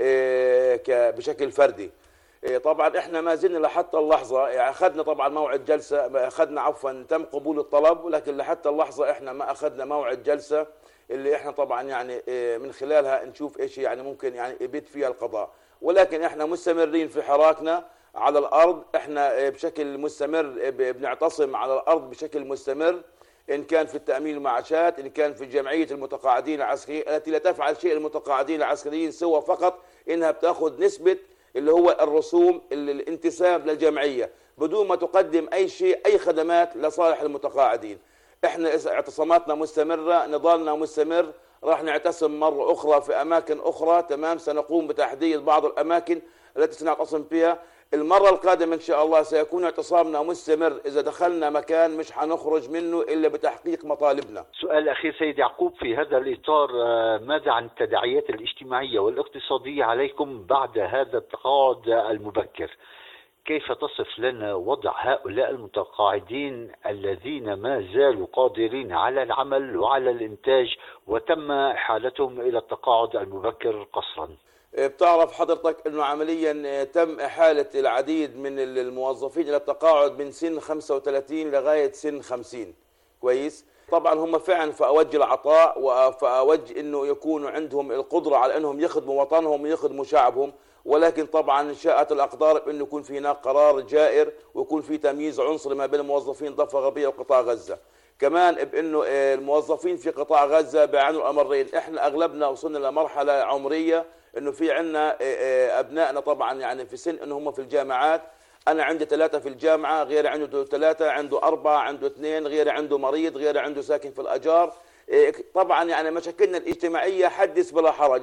بشكل فردي. طبعا احنا ما زلنا لحتى اللحظة، يعني اخذنا طبعا موعد جلسة، اخذنا عفوا تم قبول الطلب، ولكن لحتى اللحظة احنا ما اخذنا موعد جلسة اللي احنا طبعا يعني من خلالها نشوف ايش يعني ممكن يعني يبيت فيها القضاء. ولكن احنا مستمرين في حراكنا على الارض، احنا بشكل مستمر بنعتصم على الارض بشكل مستمر، إن كان في التأمين المعاشات، إن كان في جمعية المتقاعدين العسكريين التي لا تفعل شيء المتقاعدين العسكريين سوى فقط إنها بتأخذ نسبة اللي هو الرسوم الانتساب للجمعية بدون ما تقدم أي شيء أي خدمات لصالح المتقاعدين. إحنا اعتصاماتنا مستمرة، نضالنا مستمر، راح نعتصم مرة أخرى في أماكن أخرى، تمام، سنقوم بتحديد بعض الأماكن التي سنعتصم فيها. المرة القادمة إن شاء الله سيكون اعتصامنا مستمر. إذا دخلنا مكان مش حنخرج منه إلا بتحقيق مطالبنا. سؤال أخير سيد يعقوب في هذا الإطار، ماذا عن التداعيات الاجتماعية والاقتصادية عليكم بعد هذا التقاعد المبكر؟ كيف تصف لنا وضع هؤلاء المتقاعدين الذين ما زالوا قادرين على العمل وعلى الإنتاج وتم إحالتهم إلى التقاعد المبكر قسرا؟ بتعرف حضرتك أنه عمليا تم إحالة العديد من الموظفين إلى التقاعد من سن خمسة وثلاثين لغاية سن خمسين. كويس؟ طبعا هم فعلا في أوج العطاء وفي أوج أنه يكونوا عندهم القدرة على أنهم يخدموا وطنهم ويخدموا شعبهم، ولكن طبعا شاءت الأقدار بأنه يكون في هناك قرار جائر ويكون في تمييز عنصري ما بين الموظفين ضفة غربية وقطاع غزة. كمان بأنه الموظفين في قطاع غزة بيعانوا الأمرين. إحنا أغلبنا وصلنا لمرحلة عمرية أنه في عنا أبنائنا طبعا يعني في سن أنه هم في الجامعات. أنا عندي ثلاثة في الجامعة، غيري عنده ثلاثة، عنده أربعة، عنده اثنين، غيري عنده مريض، غيري عنده ساكن في الأجار. طبعا يعني مشاكلنا الاجتماعية حدث بلا حرج،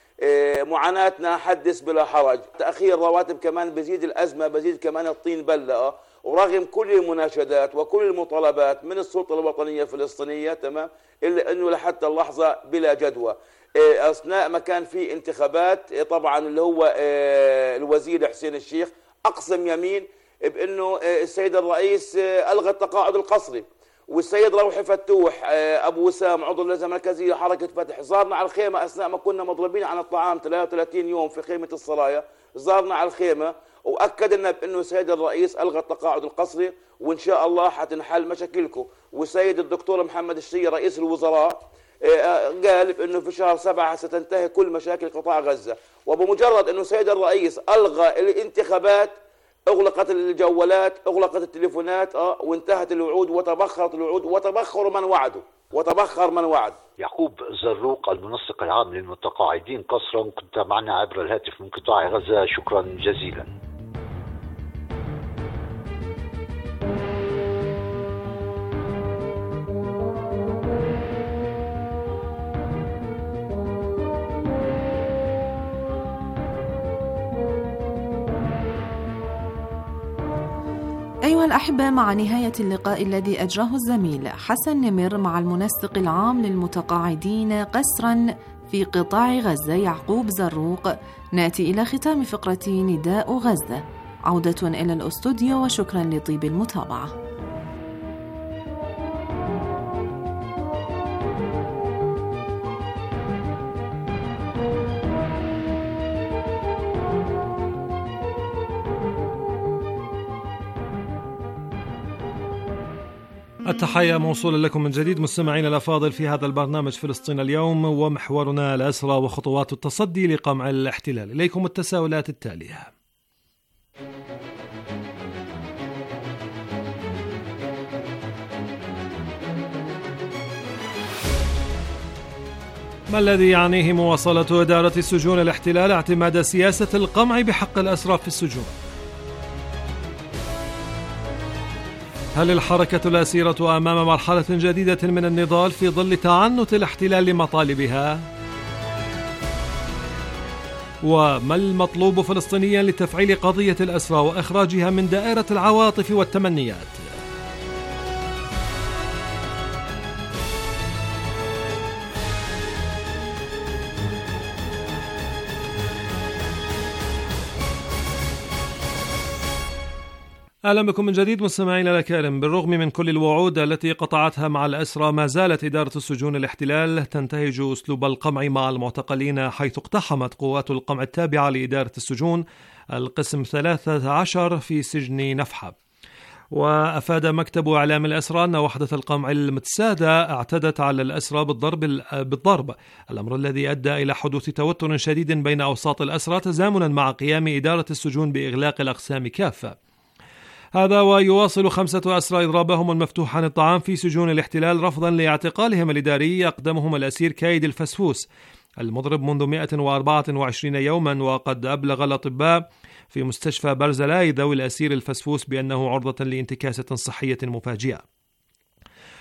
معاناتنا حدث بلا حرج. تأخير رواتب كمان بزيد الأزمة، بزيد كمان الطين بلة. ورغم كل المناشدات وكل المطالبات من السلطة الوطنية الفلسطينية تمام، إلا أنه لحتى اللحظة بلا جدوى. أثناء ما كان في انتخابات طبعا اللي هو الوزير حسين الشيخ أقسم يمين بأنه السيد الرئيس ألغى التقاعد القسري، والسيد روحي فتوح أبو وسام عضو اللجنة المركزية حركة فتح زارنا على الخيمة أثناء ما كنا مضربين عن الطعام ثلاثة وثلاثين يوم في خيمة السرايا. زارنا على الخيمة وأكد لنا بأنه السيد الرئيس ألغى التقاعد القسري وإن شاء الله حتنحل مشاكلكم. والسيد الدكتور محمد الشيء رئيس الوزراء قال بأنه في شهر سبعة ستنتهي كل مشاكل قطاع غزة. وبمجرد أنه السيد الرئيس ألغى الانتخابات أغلقت الجوالات، أغلقت التليفونات، اه وانتهت الوعود وتبخرت الوعود وتبخر من وعده وتبخر من وعد. يعقوب زروق المنسق العام للمتقاعدين قسرا، كنت معنا عبر الهاتف من قطاع غزة، شكرا جزيلا. أيها الأحبة، مع نهاية اللقاء الذي أجراه الزميل حسن نمر مع المنسق العام للمتقاعدين قسرا في قطاع غزة يعقوب زروق، نأتي إلى ختام فقرة نداء غزة. عودة إلى الأستوديو وشكرا لطيب المتابعة. التحية موصولة لكم من جديد مستمعين الأفاضل في هذا البرنامج فلسطين اليوم، ومحورنا الأسرى وخطوات التصدي لقمع الاحتلال. إليكم التساؤلات التالية: ما الذي يعنيه مواصلة إدارة السجون الاحتلال اعتماد سياسة القمع بحق الأسرى في السجون؟ هل الحركة لا سيرة أمام مرحلة جديدة من النضال في ظل تعنت الاحتلال لمطالبها؟ وما المطلوب فلسطينيا لتفعيل قضية الأسرى وإخراجها من دائرة العواطف والتمنيات؟ أهلا بكم من جديد مستمعينا الأكارم. بالرغم من كل الوعود التي قطعتها مع الأسرى، ما زالت إدارة السجون الاحتلال تنتهج أسلوب القمع مع المعتقلين، حيث اقتحمت قوات القمع التابعة لإدارة السجون القسم ثلاثة عشر في سجن نفحة. وأفاد مكتب إعلام الأسرى أن وحدة القمع المتسادة اعتدت على الأسرى بالضرب بالضرب الأمر الذي أدى إلى حدوث توتر شديد بين أوساط الأسرى، تزامنا مع قيام إدارة السجون بإغلاق الأقسام كافة. هذا ويواصل خمسة أسرى إضرابهم المفتوح عن الطعام في سجون الاحتلال رفضا لاعتقالهم الإداري، يقدمهم الأسير كايد الفسفوس المضرب منذ مئة وأربعة وعشرين يوما. وقد أبلغ الأطباء في مستشفى برزلاي ذوي الأسير الفسفوس بأنه عرضة لانتكاسة صحية مفاجئة.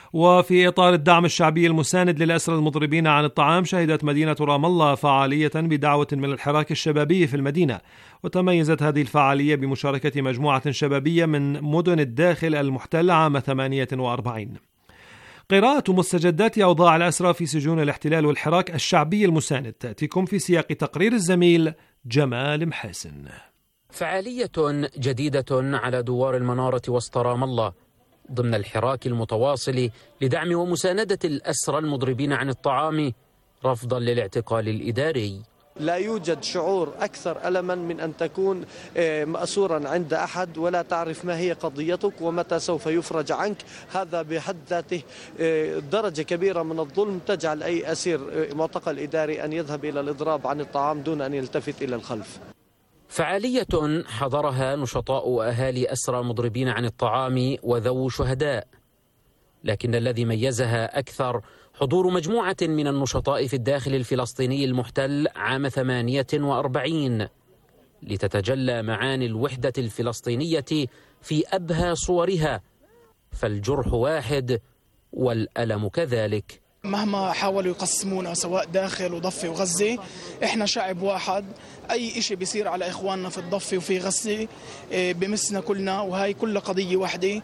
وفي إطار الدعم الشعبي المساند للأسرى المضربين عن الطعام، شهدت مدينة رام الله فعالية بدعوة من الحراك الشبابي في المدينة، وتميزت هذه الفعالية بمشاركة مجموعة شبابية من مدن الداخل المحتل عام ثمانية وأربعين. قراءة مستجدات أوضاع الأسرى في سجون الاحتلال والحراك الشعبي المساند تأتيكم في سياق تقرير الزميل جمال محاسن. فعالية جديدة على دوار المنارة وسط رام الله ضمن الحراك المتواصل لدعم ومساندة الأسرى المضربين عن الطعام رفضا للاعتقال الإداري. لا يوجد شعور أكثر ألما من أن تكون مأسورا عند أحد ولا تعرف ما هي قضيتك ومتى سوف يفرج عنك. هذا بحد ذاته درجة كبيرة من الظلم تجعل أي أسير معتقل إداري أن يذهب إلى الإضراب عن الطعام دون أن يلتفت إلى الخلف. فعالية حضرها نشطاء وأهالي أسرى مضربين عن الطعام وذو شهداء، لكن الذي ميزها أكثر حضور مجموعة من النشطاء في الداخل الفلسطيني المحتل عام ثمانية وأربعين لتتجلى معاني الوحدة الفلسطينية في أبهى صورها، فالجرح واحد والألم كذلك. مهما حاولوا يقسمونا سواء داخل وضفة وغزة، احنا شعب واحد. اي اشي بيصير على اخواننا في الضفة وفي غزة بمسنا كلنا، وهي كل قضية واحدة،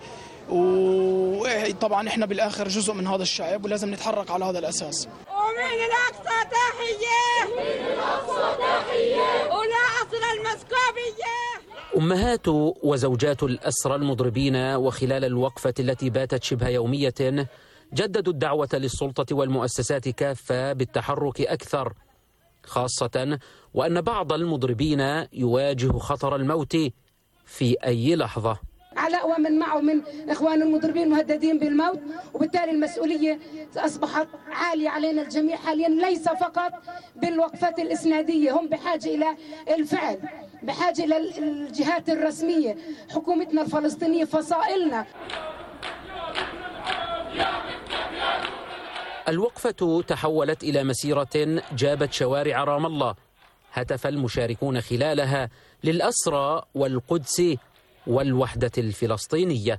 وطبعا احنا بالاخر جزء من هذا الشعب ولازم نتحرك على هذا الاساس. ومن الاقصى تحية، ومن الاقصى تحية، ولا اصل المسكوبية. أمهات وزوجات الأسرى المضربين وخلال الوقفة التي باتت شبه يومية جددوا الدعوة للسلطة والمؤسسات كافة بالتحرك أكثر، خاصة وأن بعض المضربين يواجه خطر الموت في أي لحظة. علاء ومن معه من إخوان المضربين مهددين بالموت، وبالتالي المسؤولية أصبحت عالية علينا الجميع حاليا، ليس فقط بالوقفات الإسنادية، هم بحاجة إلى الفعل، بحاجة إلى الجهات الرسمية، حكومتنا الفلسطينية، فصائلنا. الوقفة تحولت إلى مسيرة جابت شوارع رام الله، هتف المشاركون خلالها للأسرى والقدس والوحدة الفلسطينية.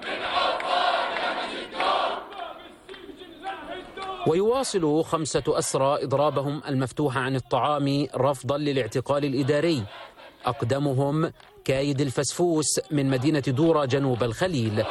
ويواصل خمسة أسرى إضرابهم المفتوح عن الطعام رفضا للاعتقال الإداري، أقدمهم كايد الفسفوس من مدينة دورة جنوب الخليل.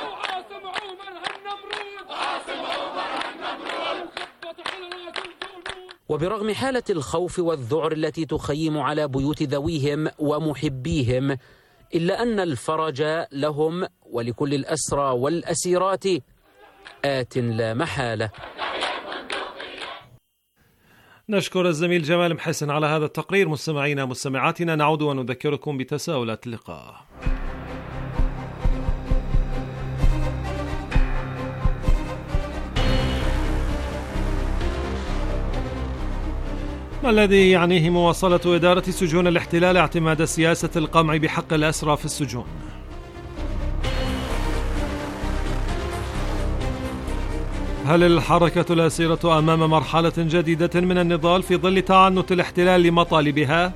وبرغم حالة الخوف والذعر التي تخيم على بيوت ذويهم ومحبيهم، إلا أن الفرج لهم ولكل الأسرى والأسيرات آت لا محالة. نشكر الزميل جمال محسن على هذا التقرير. مستمعينا مستمعاتنا، نعود ونذكركم بتساؤلات اللقاء. ما الذي يعنيه مواصلة إدارة سجون الاحتلال اعتماد سياسة القمع بحق الأسرى في السجون؟ هل الحركة الأسيرة أمام مرحلة جديدة من النضال في ظل تعنت الاحتلال لمطالبها؟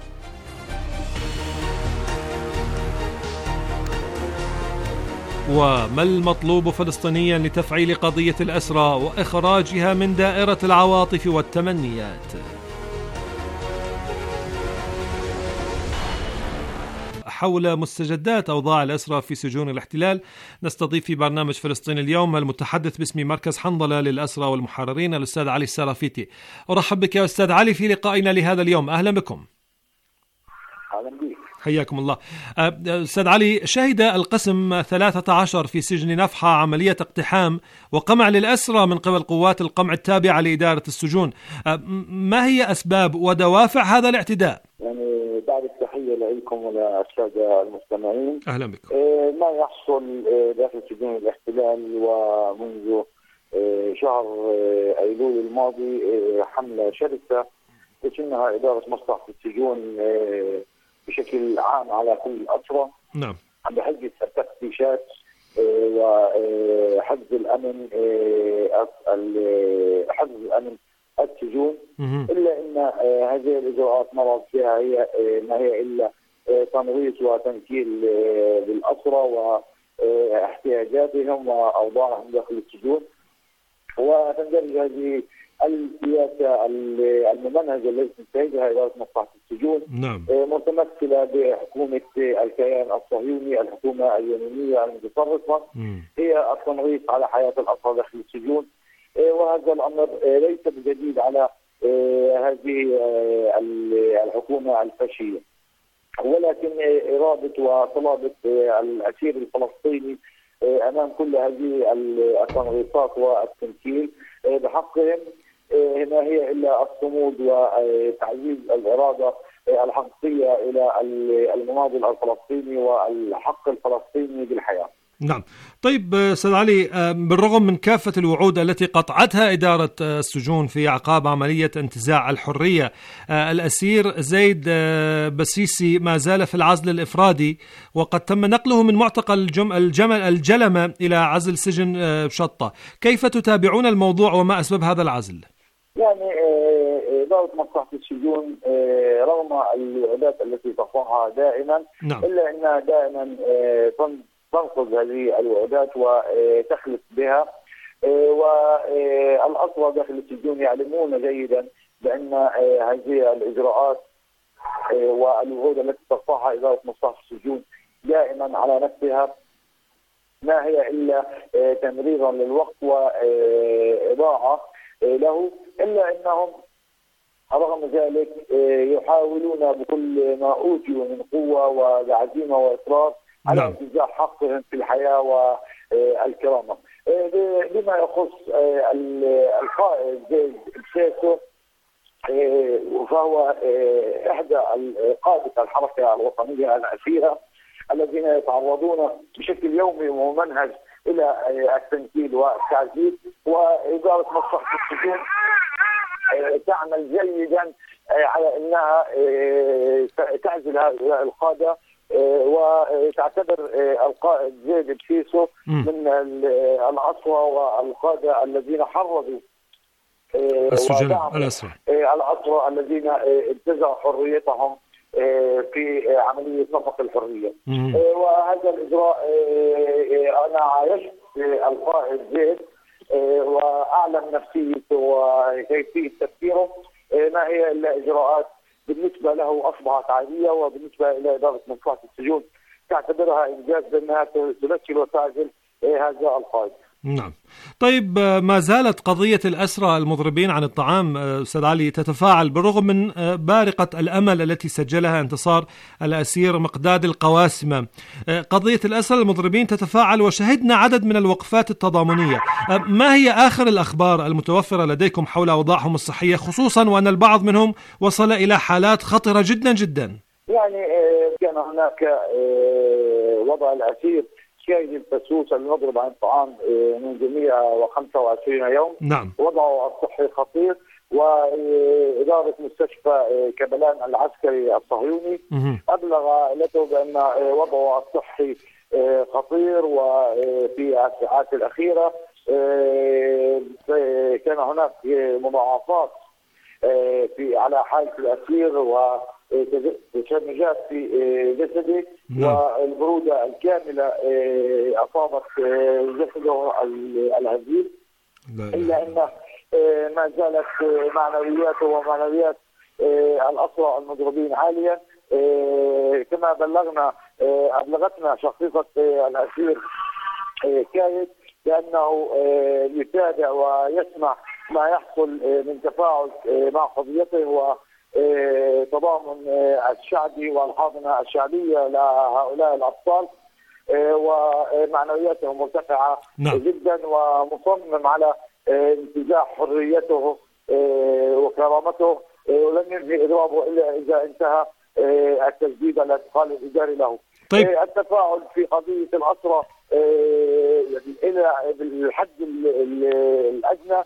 وما المطلوب فلسطينيا لتفعيل قضية الأسرى وإخراجها من دائرة العواطف والتمنيات؟ حول مستجدات أوضاع الأسرى في سجون الاحتلال نستضيف في برنامج فلسطين اليوم المتحدث باسم مركز حنظلة للأسرى والمحررين الأستاذ علي السرافيتي. أرحب بك يا أستاذ علي في لقائنا لهذا اليوم. أهلا بكم. أهلا بك. حياكم الله. أستاذ علي، شهد القسم ثلاثة عشر في سجن نفحة عملية اقتحام وقمع للأسرى من قبل قوات القمع التابعة لإدارة السجون. ما هي أسباب ودوافع هذا الاعتداء؟ يعني بعد التحية لكم وللسادة المستمعين. أهلا بكم. ما يحصل داخل سجون الاحتلال ومنذ شهر أيلول الماضي حملة شرسة تشنها إدارة مصلحة السجون بشكل عام على كل الأسرى. نعم. بحجة التفتيشات وحفظ الأمن حفظ الأمن السجون، إلا أن هذه الإجراءات مرت فيها هي ما هي إلا تنغيص وتنكيل بالأسرى واحتياجاتهم وأوضاعهم داخل السجون. وتندرج هذه السياسة الممنهجة التي تنتهجها إدارة مصلحة السجون نعم. متمثلة بحكومة الكيان الصهيوني، الحكومة اليمينية المتطرفة، هي التنغيص على حياة الأسرى داخل السجون. وهذا الأمر ليس بجديد على هذه الحكومة الفاشية، ولكن إرادة وصلابة الأسير الفلسطيني أمام كل هذه التنغيصات والتمثيل بحقهم ما هي إلا الصمود وتعزيز الإرادة الحقيقية إلى المناضل الفلسطيني والحق الفلسطيني بالحياة. نعم. طيب أستاذ علي، بالرغم من كافة الوعود التي قطعتها إدارة السجون في أعقاب عملية انتزاع الحرية، الأسير زيد بسيسي ما زال في العزل الإفرادي، وقد تم نقله من معتقل الجمل الجلمة إلى عزل سجن بشطة. كيف تتابعون الموضوع وما أسباب هذا العزل؟ يعني إدارة مصلحة السجون رغم الوعودات التي ترفعها دائما، نعم. إلا أنها دائما تنقض هذه الوعودات وتخلف بها، والأسرى داخل السجون يعلمون جيدا بأن هذه الإجراءات والوعود التي ترفعها إدارة مصلحة السجون دائما على نفسها ما هي إلا تمريرا للوقت وإضاعة له، إلا أنهم رغم ذلك يحاولون بكل ما أوتوا من قوة وعزيمة وإصرار على انتزاع حقهم في الحياة والكرامة. بما يخص القائد زيد بسيسو، فهو إحدى قادة الحركة الوطنية الأسيرة الذين يتعرضون بشكل يومي وممنهج إلى التنكيل والتعذيب، وإدارة مصلحة السجون تعمل جيدا على أنها تعزل هؤلاء القادة وتعتبر القائد زيد بسيسو من الأسرى والقادة الذين حرضوا السجن الأسرى الأسرى الذين انتزعوا حريتهم في عملية نفق الحرية. وهذا الإجراء أنا عايشت القائد زيد وأعلم نفسيته وكيفية تفكيره، ما هي إلا إجراءات بالنسبة له أصبحت عادية، وبالنسبة إلى إدارة مصلحة السجون تعتبرها إنجاز بأنها تنكل وتعزل هذا القائد. نعم. طيب، ما زالت قضية الأسرى المضربين عن الطعام أستاذ علي تتفاعل بالرغم من بارقة الأمل التي سجلها انتصار الأسير مقداد القواسمة. قضية الأسرى المضربين تتفاعل، وشهدنا عدد من الوقفات التضامنية. ما هي آخر الأخبار المتوفرة لديكم حول أوضاعهم الصحية، خصوصا وأن البعض منهم وصل إلى حالات خطرة جدا جدا؟ يعني كان هناك وضع الأسير شاهد الفسوس المضرب عن الطعام منذ مئة وخمسة وعشرين يوم. نعم. وضعه الصحي خطير، وإدارة مستشفى كبلان العسكري الصهيوني أبلغ عائلته بأن وضعه الصحي خطير، وفي الساعات الأخيرة كان هناك مضاعفات في على حالة الأسير و تشنجات في جسده، والبرودة الكاملة أصابت جسده الهزيل، إلا أن ما زالت معنوياته ومعنويات الأسرى المضربين عالية. كما بلغنا أبلغتنا شقيقة الأسير كايد بأنه يتابع ويسمع ما يحصل من تفاعل مع قضيته و تضامن الشعبي والحاضنة الشعبية لهؤلاء الأطفال، ومعنوياتهم مرتفعة نعم. جدا، ومصمم على انتزاع حريته وكرامته، ولن ينهي إضرابه إلا إذا انتهى التجديد على الاعتقال الإداري له. طيب. التفاعل في قضية الأسرى إلى بالحد الأدنى.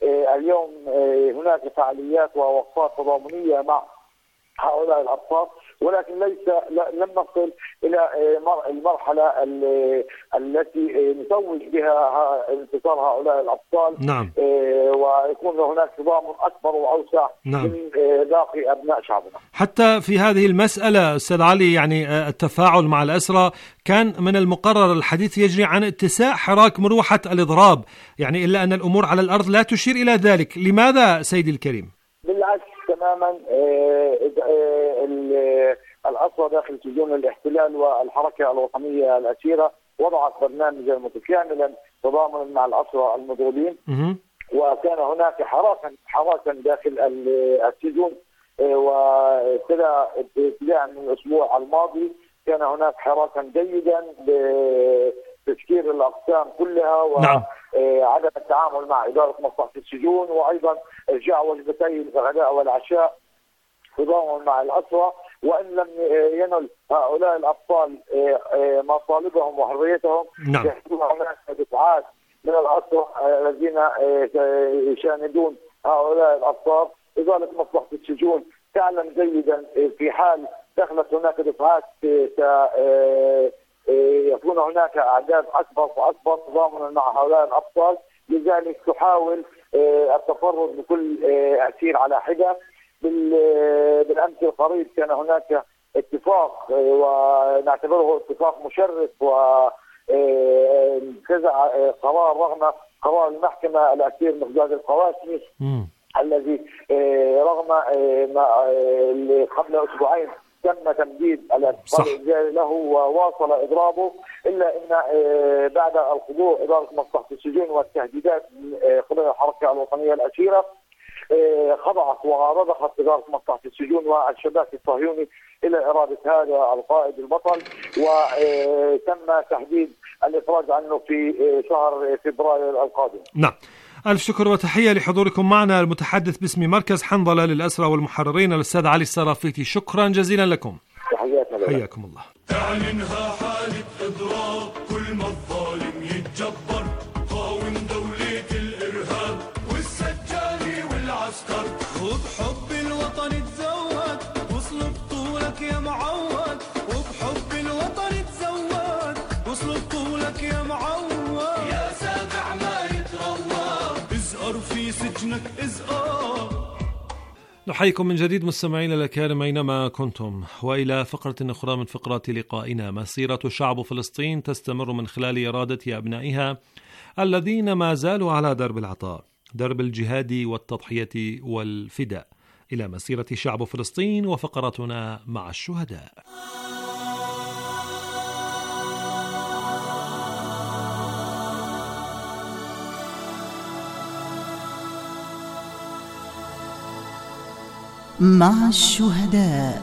اليوم هناك فعاليات ووقفات تضامنية مع هؤلاء الأطفال، ولكن ليس لم نصل إلى المرحلة التي نتوج بها انتصار هؤلاء الأبطال. نعم. ويكون هناك تضامن أكبر وأوسع نعم. من باقي أبناء شعبنا. حتى في هذه المسألة أستاذ علي، يعني التفاعل مع الأسرى كان من المقرر الحديث يجري عن اتساع حراك مروحة الإضراب، يعني إلا أن الأمور على الأرض لا تشير إلى ذلك. لماذا سيدي الكريم؟ بالعكس تماما، الأسرى داخل سجون الاحتلال والحركة الوطنية الأسيرة وضعت برنامجا متكاملا تضامنا مع الأسرى المضروبين، وكان هناك حراكا حراكا داخل السجون، وابتدى ابتداء من الأسبوع الماضي كان هناك حراكا جيدا بتشكيل الأقسام كلها وعدم التعامل مع إدارة مصلحة السجون، وأيضا إرجاع وجبتي الغداء والعشاء تضامن مع الأسرى. وإن لم ينل هؤلاء الأبطال مطالبهم وحريتهم يحدث هناك دفعات من الأسرى الذين يشاندون هؤلاء الأبطال. إدارة مصلحة السجون تعلم جيدا في حال دخلت هناك دفعات يكون هناك أعداد أكبر وأكبر تضامنا مع هؤلاء الأبطال، لذلك تحاول التفرد بكل أسير على حدة. بالأمس القريب كان هناك اتفاق ونعتبره اتفاق مشرف وكذا قرار رغم قرار المحكمة الأسير مقداد القواسمي الذي رغم قبل أسبوعين تم تمديد الاتفاق له وواصل إضرابه، إلا أن بعد الخضوع إدارة مصلحة السجون والتهديدات من قبل الحركة الوطنية الأسيرة خضعت ورضخت إدارة مصلحة السجون والشباك الصهيوني إلى إرادة هذا القائد البطل، وتم تحديد الإفراج عنه في شهر فبراير القادم. نعم، ألف شكر وتحية لحضوركم معنا. المتحدث باسم مركز حنظلة للأسرى والمحررين الأستاذ علي الصرافيتي، شكرا جزيلا لكم. تحياتنا. حياكم الله. تعلنها حالة إضراب كل ما الظالم يتجبر، قاوم دولة الإرهاب والسجاني والعسكر، وبحب الوطن تزود وصل بطولك يا معود، وبحب الوطن تزود وصل بطولك يا معود، يا سابع ما يتروى ازقر في سجنك ازقر. نحييكم من جديد مستمعينا الأكارم أينما كنتم، وإلى فقرة أخرى من فقرات لقائنا. مسيرة شعب فلسطين تستمر من خلال إرادة أبنائها الذين ما زالوا على درب العطاء، درب الجهاد والتضحية والفداء، إلى مسيرة شعب فلسطين وفقرتنا مع الشهداء. مع الشهداء.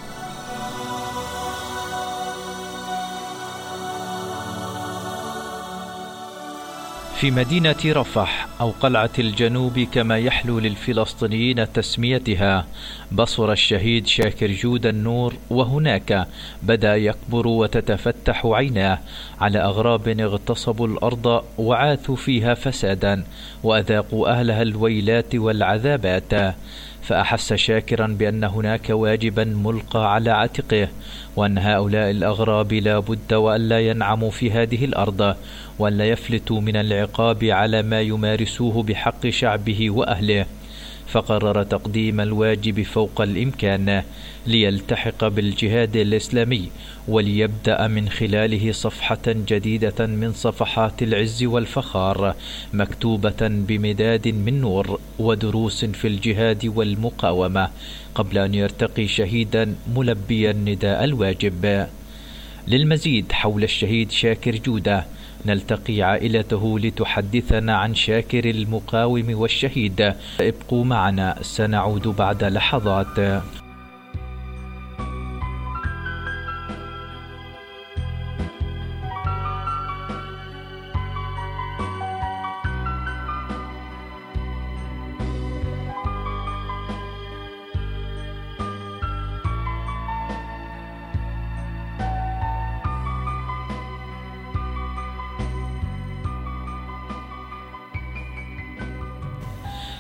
في مدينة رفح أو قلعة الجنوب كما يحلو للفلسطينيين تسميتها، بصر الشهيد شاكر جود النور، وهناك بدأ يكبر وتتفتح عيناه على أغراب اغتصبوا الأرض وعاثوا فيها فسادا وأذاقوا أهلها الويلات والعذابات، فأحس شاكرا بأن هناك واجبا ملقى على عاتقه، وأن هؤلاء الأغراب لا بد وأن لا ينعموا في هذه الأرض، وأن لا يفلتوا من العقاب على ما يمارسوه بحق شعبه وأهله، فقرر تقديم الواجب فوق الإمكان ليلتحق بالجهاد الإسلامي، وليبدأ من خلاله صفحة جديدة من صفحات العز والفخار، مكتوبة بمداد من نور ودروس في الجهاد والمقاومة، قبل أن يرتقي شهيدا ملبيا نداء الواجب. للمزيد حول الشهيد شاكر جودة نلتقي عائلته لتحدثنا عن شاكر المقاوم والشهيد. ابقوا معنا، سنعود بعد لحظات.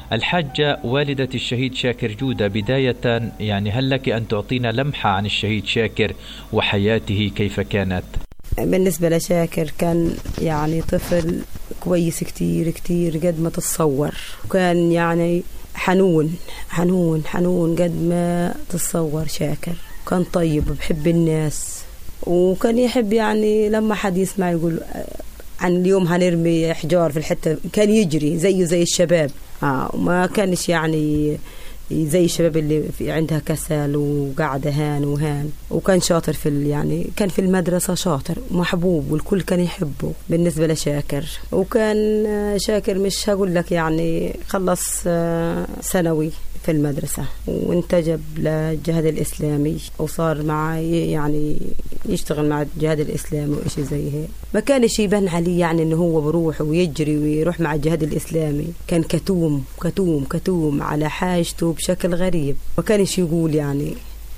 الحاجة والدة الشهيد شاكر جودة، بداية يعني هل لك أن تعطينا لمحة عن الشهيد شاكر وحياته كيف كانت؟ بالنسبة لشاكر كان يعني طفل كويس كتير كتير قد ما تتصور، وكان يعني حنون حنون حنون قد ما تتصور. شاكر كان طيب بحب الناس، وكان يحب يعني لما حد يسمع يقول عن اليوم هنرمي حجار في الحتة كان يجري زيه زي الشباب. آه وما كانش يعني زي الشباب اللي في عندها كسل وقاعدة هان وهان. وكان شاطر في يعني كان في المدرسة شاطر محبوب والكل كان يحبه بالنسبة لشاكر. وكان شاكر مش هقول لك يعني خلص ثانوي في المدرسة وانتجب للجهاد الإسلامي وصار مع يعني يشتغل مع الجهاد الإسلامي وإشي زي هيك. ما كانش يبان عليه يعني إنه هو بروح ويجري ويروح مع الجهاد الإسلامي، كان كتوم كتوم كتوم على حاجته بشكل غريب. ما كانش يقول يعني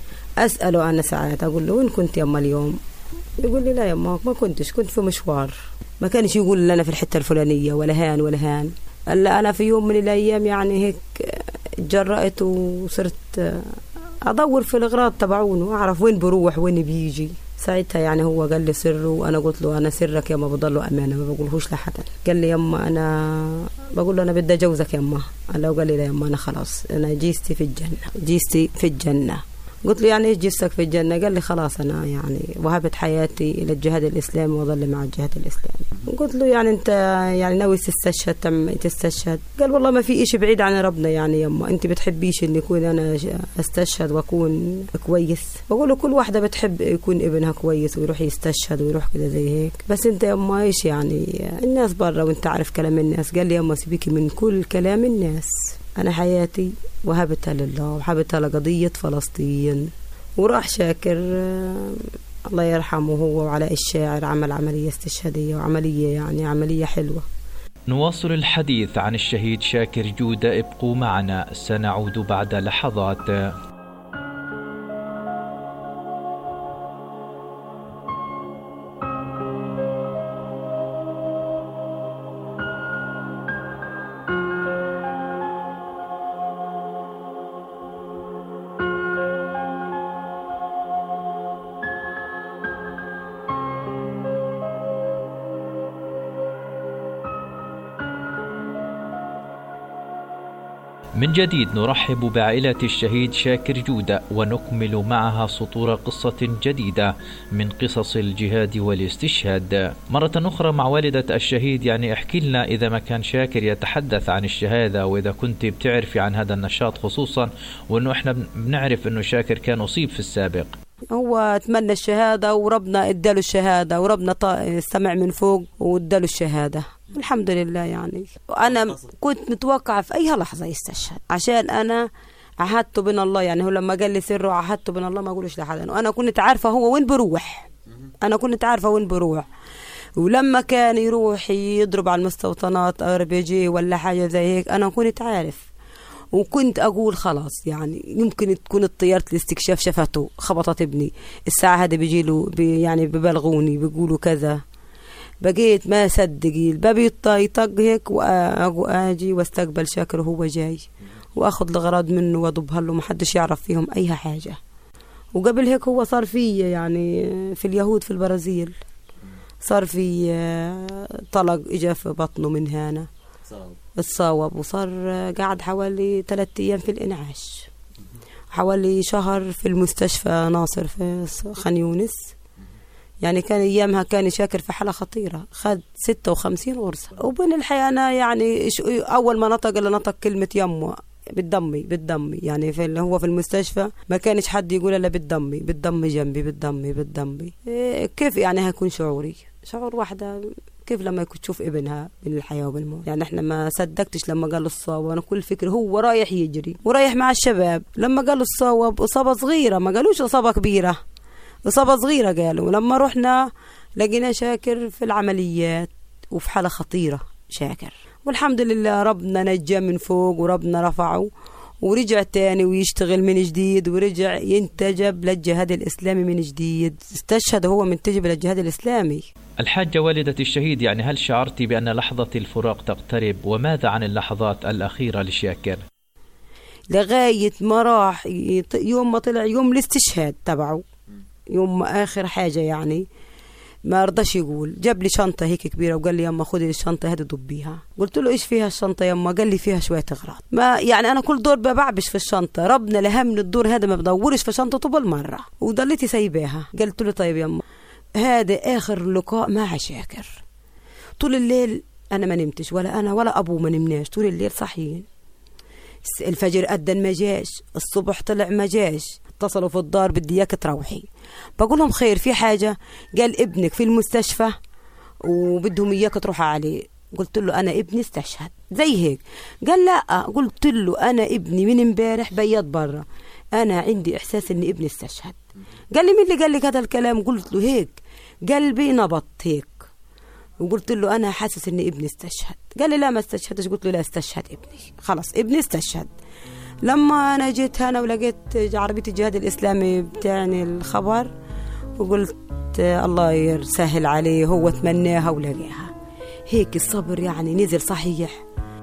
أسأله أنا ساعات أقول له وين كنت يما اليوم؟ يقول لي لا يما ما كنتش، كنت في مشوار. ما كانش يقول لي أنا في الحتة الفلانية ولا هان ولا هان. ألا أنا في يوم من الأيام يعني هيك جرأت وصرت أدور في الأغراض تبعونه وأعرف وين بروح وين بيجي. ساعتها يعني هو قال لي سره وأنا قلت له أنا سرك يما بضله أمانة ما بقولهوش لحدا. قال لي يما أنا بقول له أنا بدي أجوزك يما. قال لي لا يما أنا خلاص أنا جيستي في الجنة جيستي في الجنة. قلت له يعني إيش جيستك في الجنة؟ قال لي خلاص أنا يعني وهبت حياتي إلى الجهاد الإسلامي وظل مع الجهاد الإسلامي. قلت له يعني أنت يعني ناوي تستشهد تم تستشهد؟ قال والله ما في إشي بعيد عن ربنا يعني يما، أنت بتحبيش إن يكون أنا أستشهد وأكون كويس؟ بقول له كل واحدة بتحب يكون ابنها كويس ويروح يستشهد ويروح كده زي هيك، بس أنت يما إيش يعني الناس برا وأنت عارف كلام الناس. قال لي يما سيبيكي من كل كلام الناس، أنا حياتي وهبتها لله وهبتها لقضية فلسطين. وراح شاكر الله يرحمه هو وعلاء الشاعر عمل عملية استشهادية وعملية يعني عملية حلوة. نواصل الحديث عن الشهيد شاكر جودة، ابقوا معنا سنعود بعد لحظات. من جديد نرحب بعائلة الشهيد شاكر جودة ونكمل معها سطور قصة جديدة من قصص الجهاد والاستشهاد. مرة أخرى مع والدة الشهيد، يعني احكي لنا إذا ما كان شاكر يتحدث عن الشهادة وإذا كنت بتعرفي عن هذا النشاط، خصوصا وأنه إحنا بنعرف أنه شاكر كان أصيب في السابق. هو تمنى الشهادة وربنا اداله الشهادة وربنا استمع من فوق واداله الشهادة الحمد لله. يعني أنا كنت متوقعة في أي لحظة يستشهد عشان أنا عهدته بين الله. يعني هو لما قال لي سره عهدته بين الله ما أقولش لحدا، وأنا كنت عارفة هو وين بروح. أنا كنت عارفة وين بروح. ولما كان يروح يضرب على المستوطنات ار بي جي ولا حاجة زي هيك أنا كنت عارف، وكنت أقول خلاص يعني يمكن تكون طيارة الاستكشاف شافته خبطت ابني الساعة هذا بيجيله بي يعني ببلغوني بيقولوا كذا. بقيت ما صدقي الباب يطق هيك وأجي واستقبل شاكر وهو جاي وأخذ الغراض منه وأضبها له، محدش يعرف فيهم أي حاجة. وقبل هيك هو صار فيه يعني في اليهود في البرازيل صار فيه طلق إجا في بطنه من هنا اتصاوب، وصار قاعد حوالي ثلاثة أيام في الإنعاش، حوالي شهر في المستشفى ناصر في خان يونس. يعني كان أيامها كان شاكر في حالة خطيرة، خد ستة وخمسين غرزة. وبين الحياة أنا يعني أول ما نطق اللي نطق كلمة يمه بالدمي بالدمي، يعني في اللي هو في المستشفى ما كانش حد يقول إلا بالدمي بالدمي جنبي بالدمي بالدمي. إيه كيف يعني هيكون شعوري؟ شعور واحدة كيف لما يكون تشوف ابنها بين الحياة والموت. يعني احنا ما صدقتش لما قالوا الصواب، وانا كل فكر هو رايح يجري ورايح مع الشباب. لما قالوا الصواب إصابة صغيرة، ما قالوش إصابة كبيرة، إصابة صغيرة قالوا. لما رحنا لقينا شاكر في العمليات وفي حالة خطيرة شاكر، والحمد لله ربنا نجاه من فوق وربنا رفعه ورجع تاني ويشتغل من جديد، ورجع ينتجب للجهاد الإسلامي من جديد. استشهد هو منتجب للجهاد الإسلامي. الحاجة والدة الشهيد، يعني هل شعرتي بأن لحظة الفراق تقترب؟ وماذا عن اللحظات الأخيرة لشاكر؟ لغاية ما راح يوم ما طلع يوم الاستشهاد تبعه، يوم ما آخر حاجة يعني ما رضاش يقول. جاب لي شنطة هيك كبيرة وقال لي يما خذي الشنطة هذه ضبيها. قلت له إيش فيها الشنطة يما؟ قال لي فيها شوية أغراض. ما يعني أنا كل دور ببعبش في الشنطة، ربنا لهمني الدور هذا ما بدورش في شنطته بالمرة، وضليتي سايباها. قلت له طيب يما، هذا آخر لقاء مع شاكر. طول الليل أنا ما نمتش، ولا أنا ولا أبوه ما نمناش، طول الليل صحيين. الفجر أدن ما جاش، الصبح طلع ما جاش، اتصلوا في الدار بدي اياك تروحي. بقول لهم خير في حاجة؟ قال ابنك في المستشفى وبدهم اياك تروح عليه. قلت له انا ابني استشهد زي هيك. قال لا. قلت له انا ابني من امبارح بيات برا، انا عندي احساس ان ابني استشهد. قال لي مين اللي قال لك هذا الكلام؟ قلت له هيك قلبي نبض هيك، وقلت له انا حاسس ان ابني استشهد. قال لي لا ما استشهدش. قلت له لا استشهد ابني، خلاص ابني استشهد. لما أنا جيت هنا ولقيت عربية الجهاد الإسلامي بتاعني الخبر، وقلت الله يسهل عليه، هو تمناها ولقاها. هيك الصبر يعني نزل صحيح.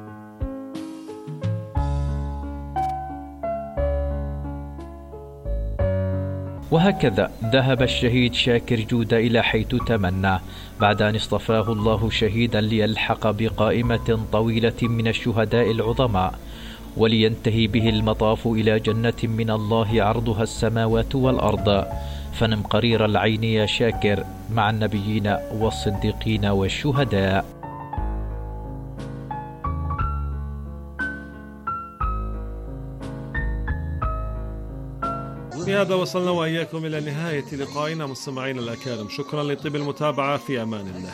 وهكذا ذهب الشهيد شاكر جودة إلى حيث تمنى، بعد أن اصطفاه الله شهيدا ليلحق بقائمة طويلة من الشهداء العظماء، ولينتهي به المطاف إلى جنة من الله عرضها السماوات والأرض. فنم قرير العين يا شاكر مع النبيين والصديقين والشهداء. بهذا وصلنا وإياكم إلى نهاية لقائنا مستمعين الأكارم. شكرا لطيب المتابعة، في أمان الله.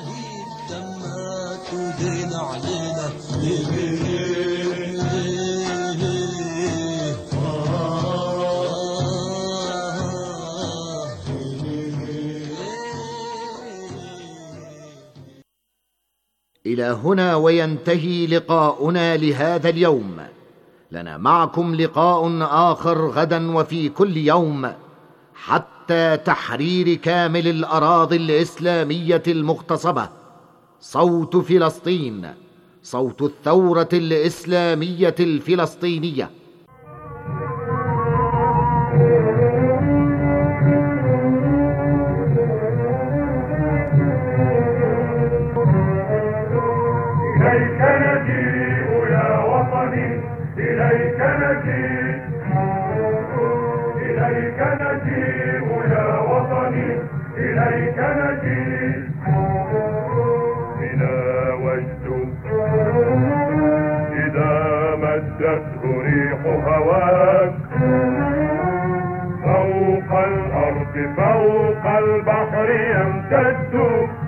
إلى هنا وينتهي لقاؤنا لهذا اليوم. لنا معكم لقاء آخر غدا وفي كل يوم، حتى تحرير كامل الأراضي الإسلامية المغتصبة. صوت فلسطين، صوت الثورة الإسلامية الفلسطينية. إليك نجيء يا وطني، إليك نجيء، إليك نجيء يا وطني، إليك نجيء. بنا وجد إذا مدته ريح هواك، فوق الأرض فوق البحر يمتد.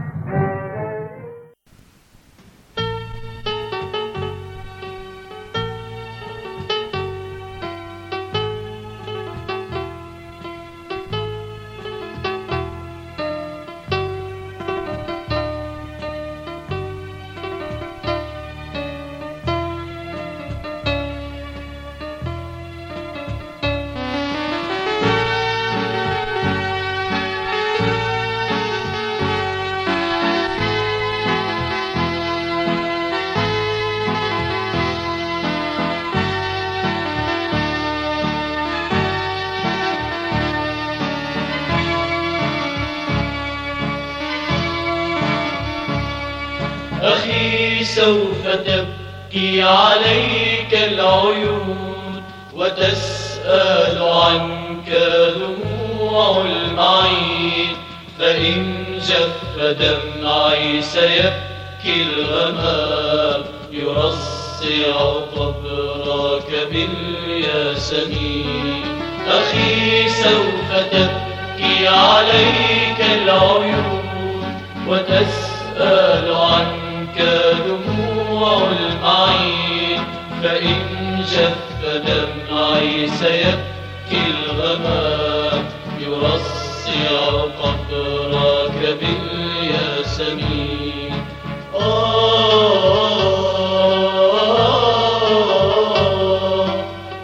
أخي سوف تبكي عليك العيون، وتسأل عنك دموع المعين، فإن جف دمعي سيبكي الغمام، يرصع قبرك بالياسمين. أخي سوف تبكي عليك العيون، وتسأل عنك دموع المعين، فإن جف دمعي سيبكي الغمام، يرصع قبرك بالياسمين. آه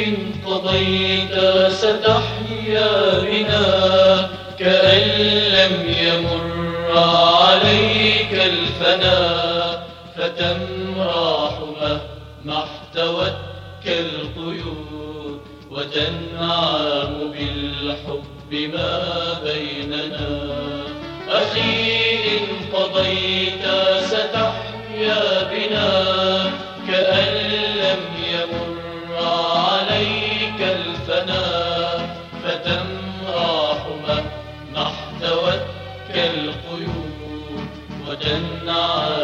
إن قضيت ستحيا بنا كأن لم يمر عليك الفنا، فتمرح مهما احتوتك القيود وتنعم بالحب ما بيننا. أخي إن قضيت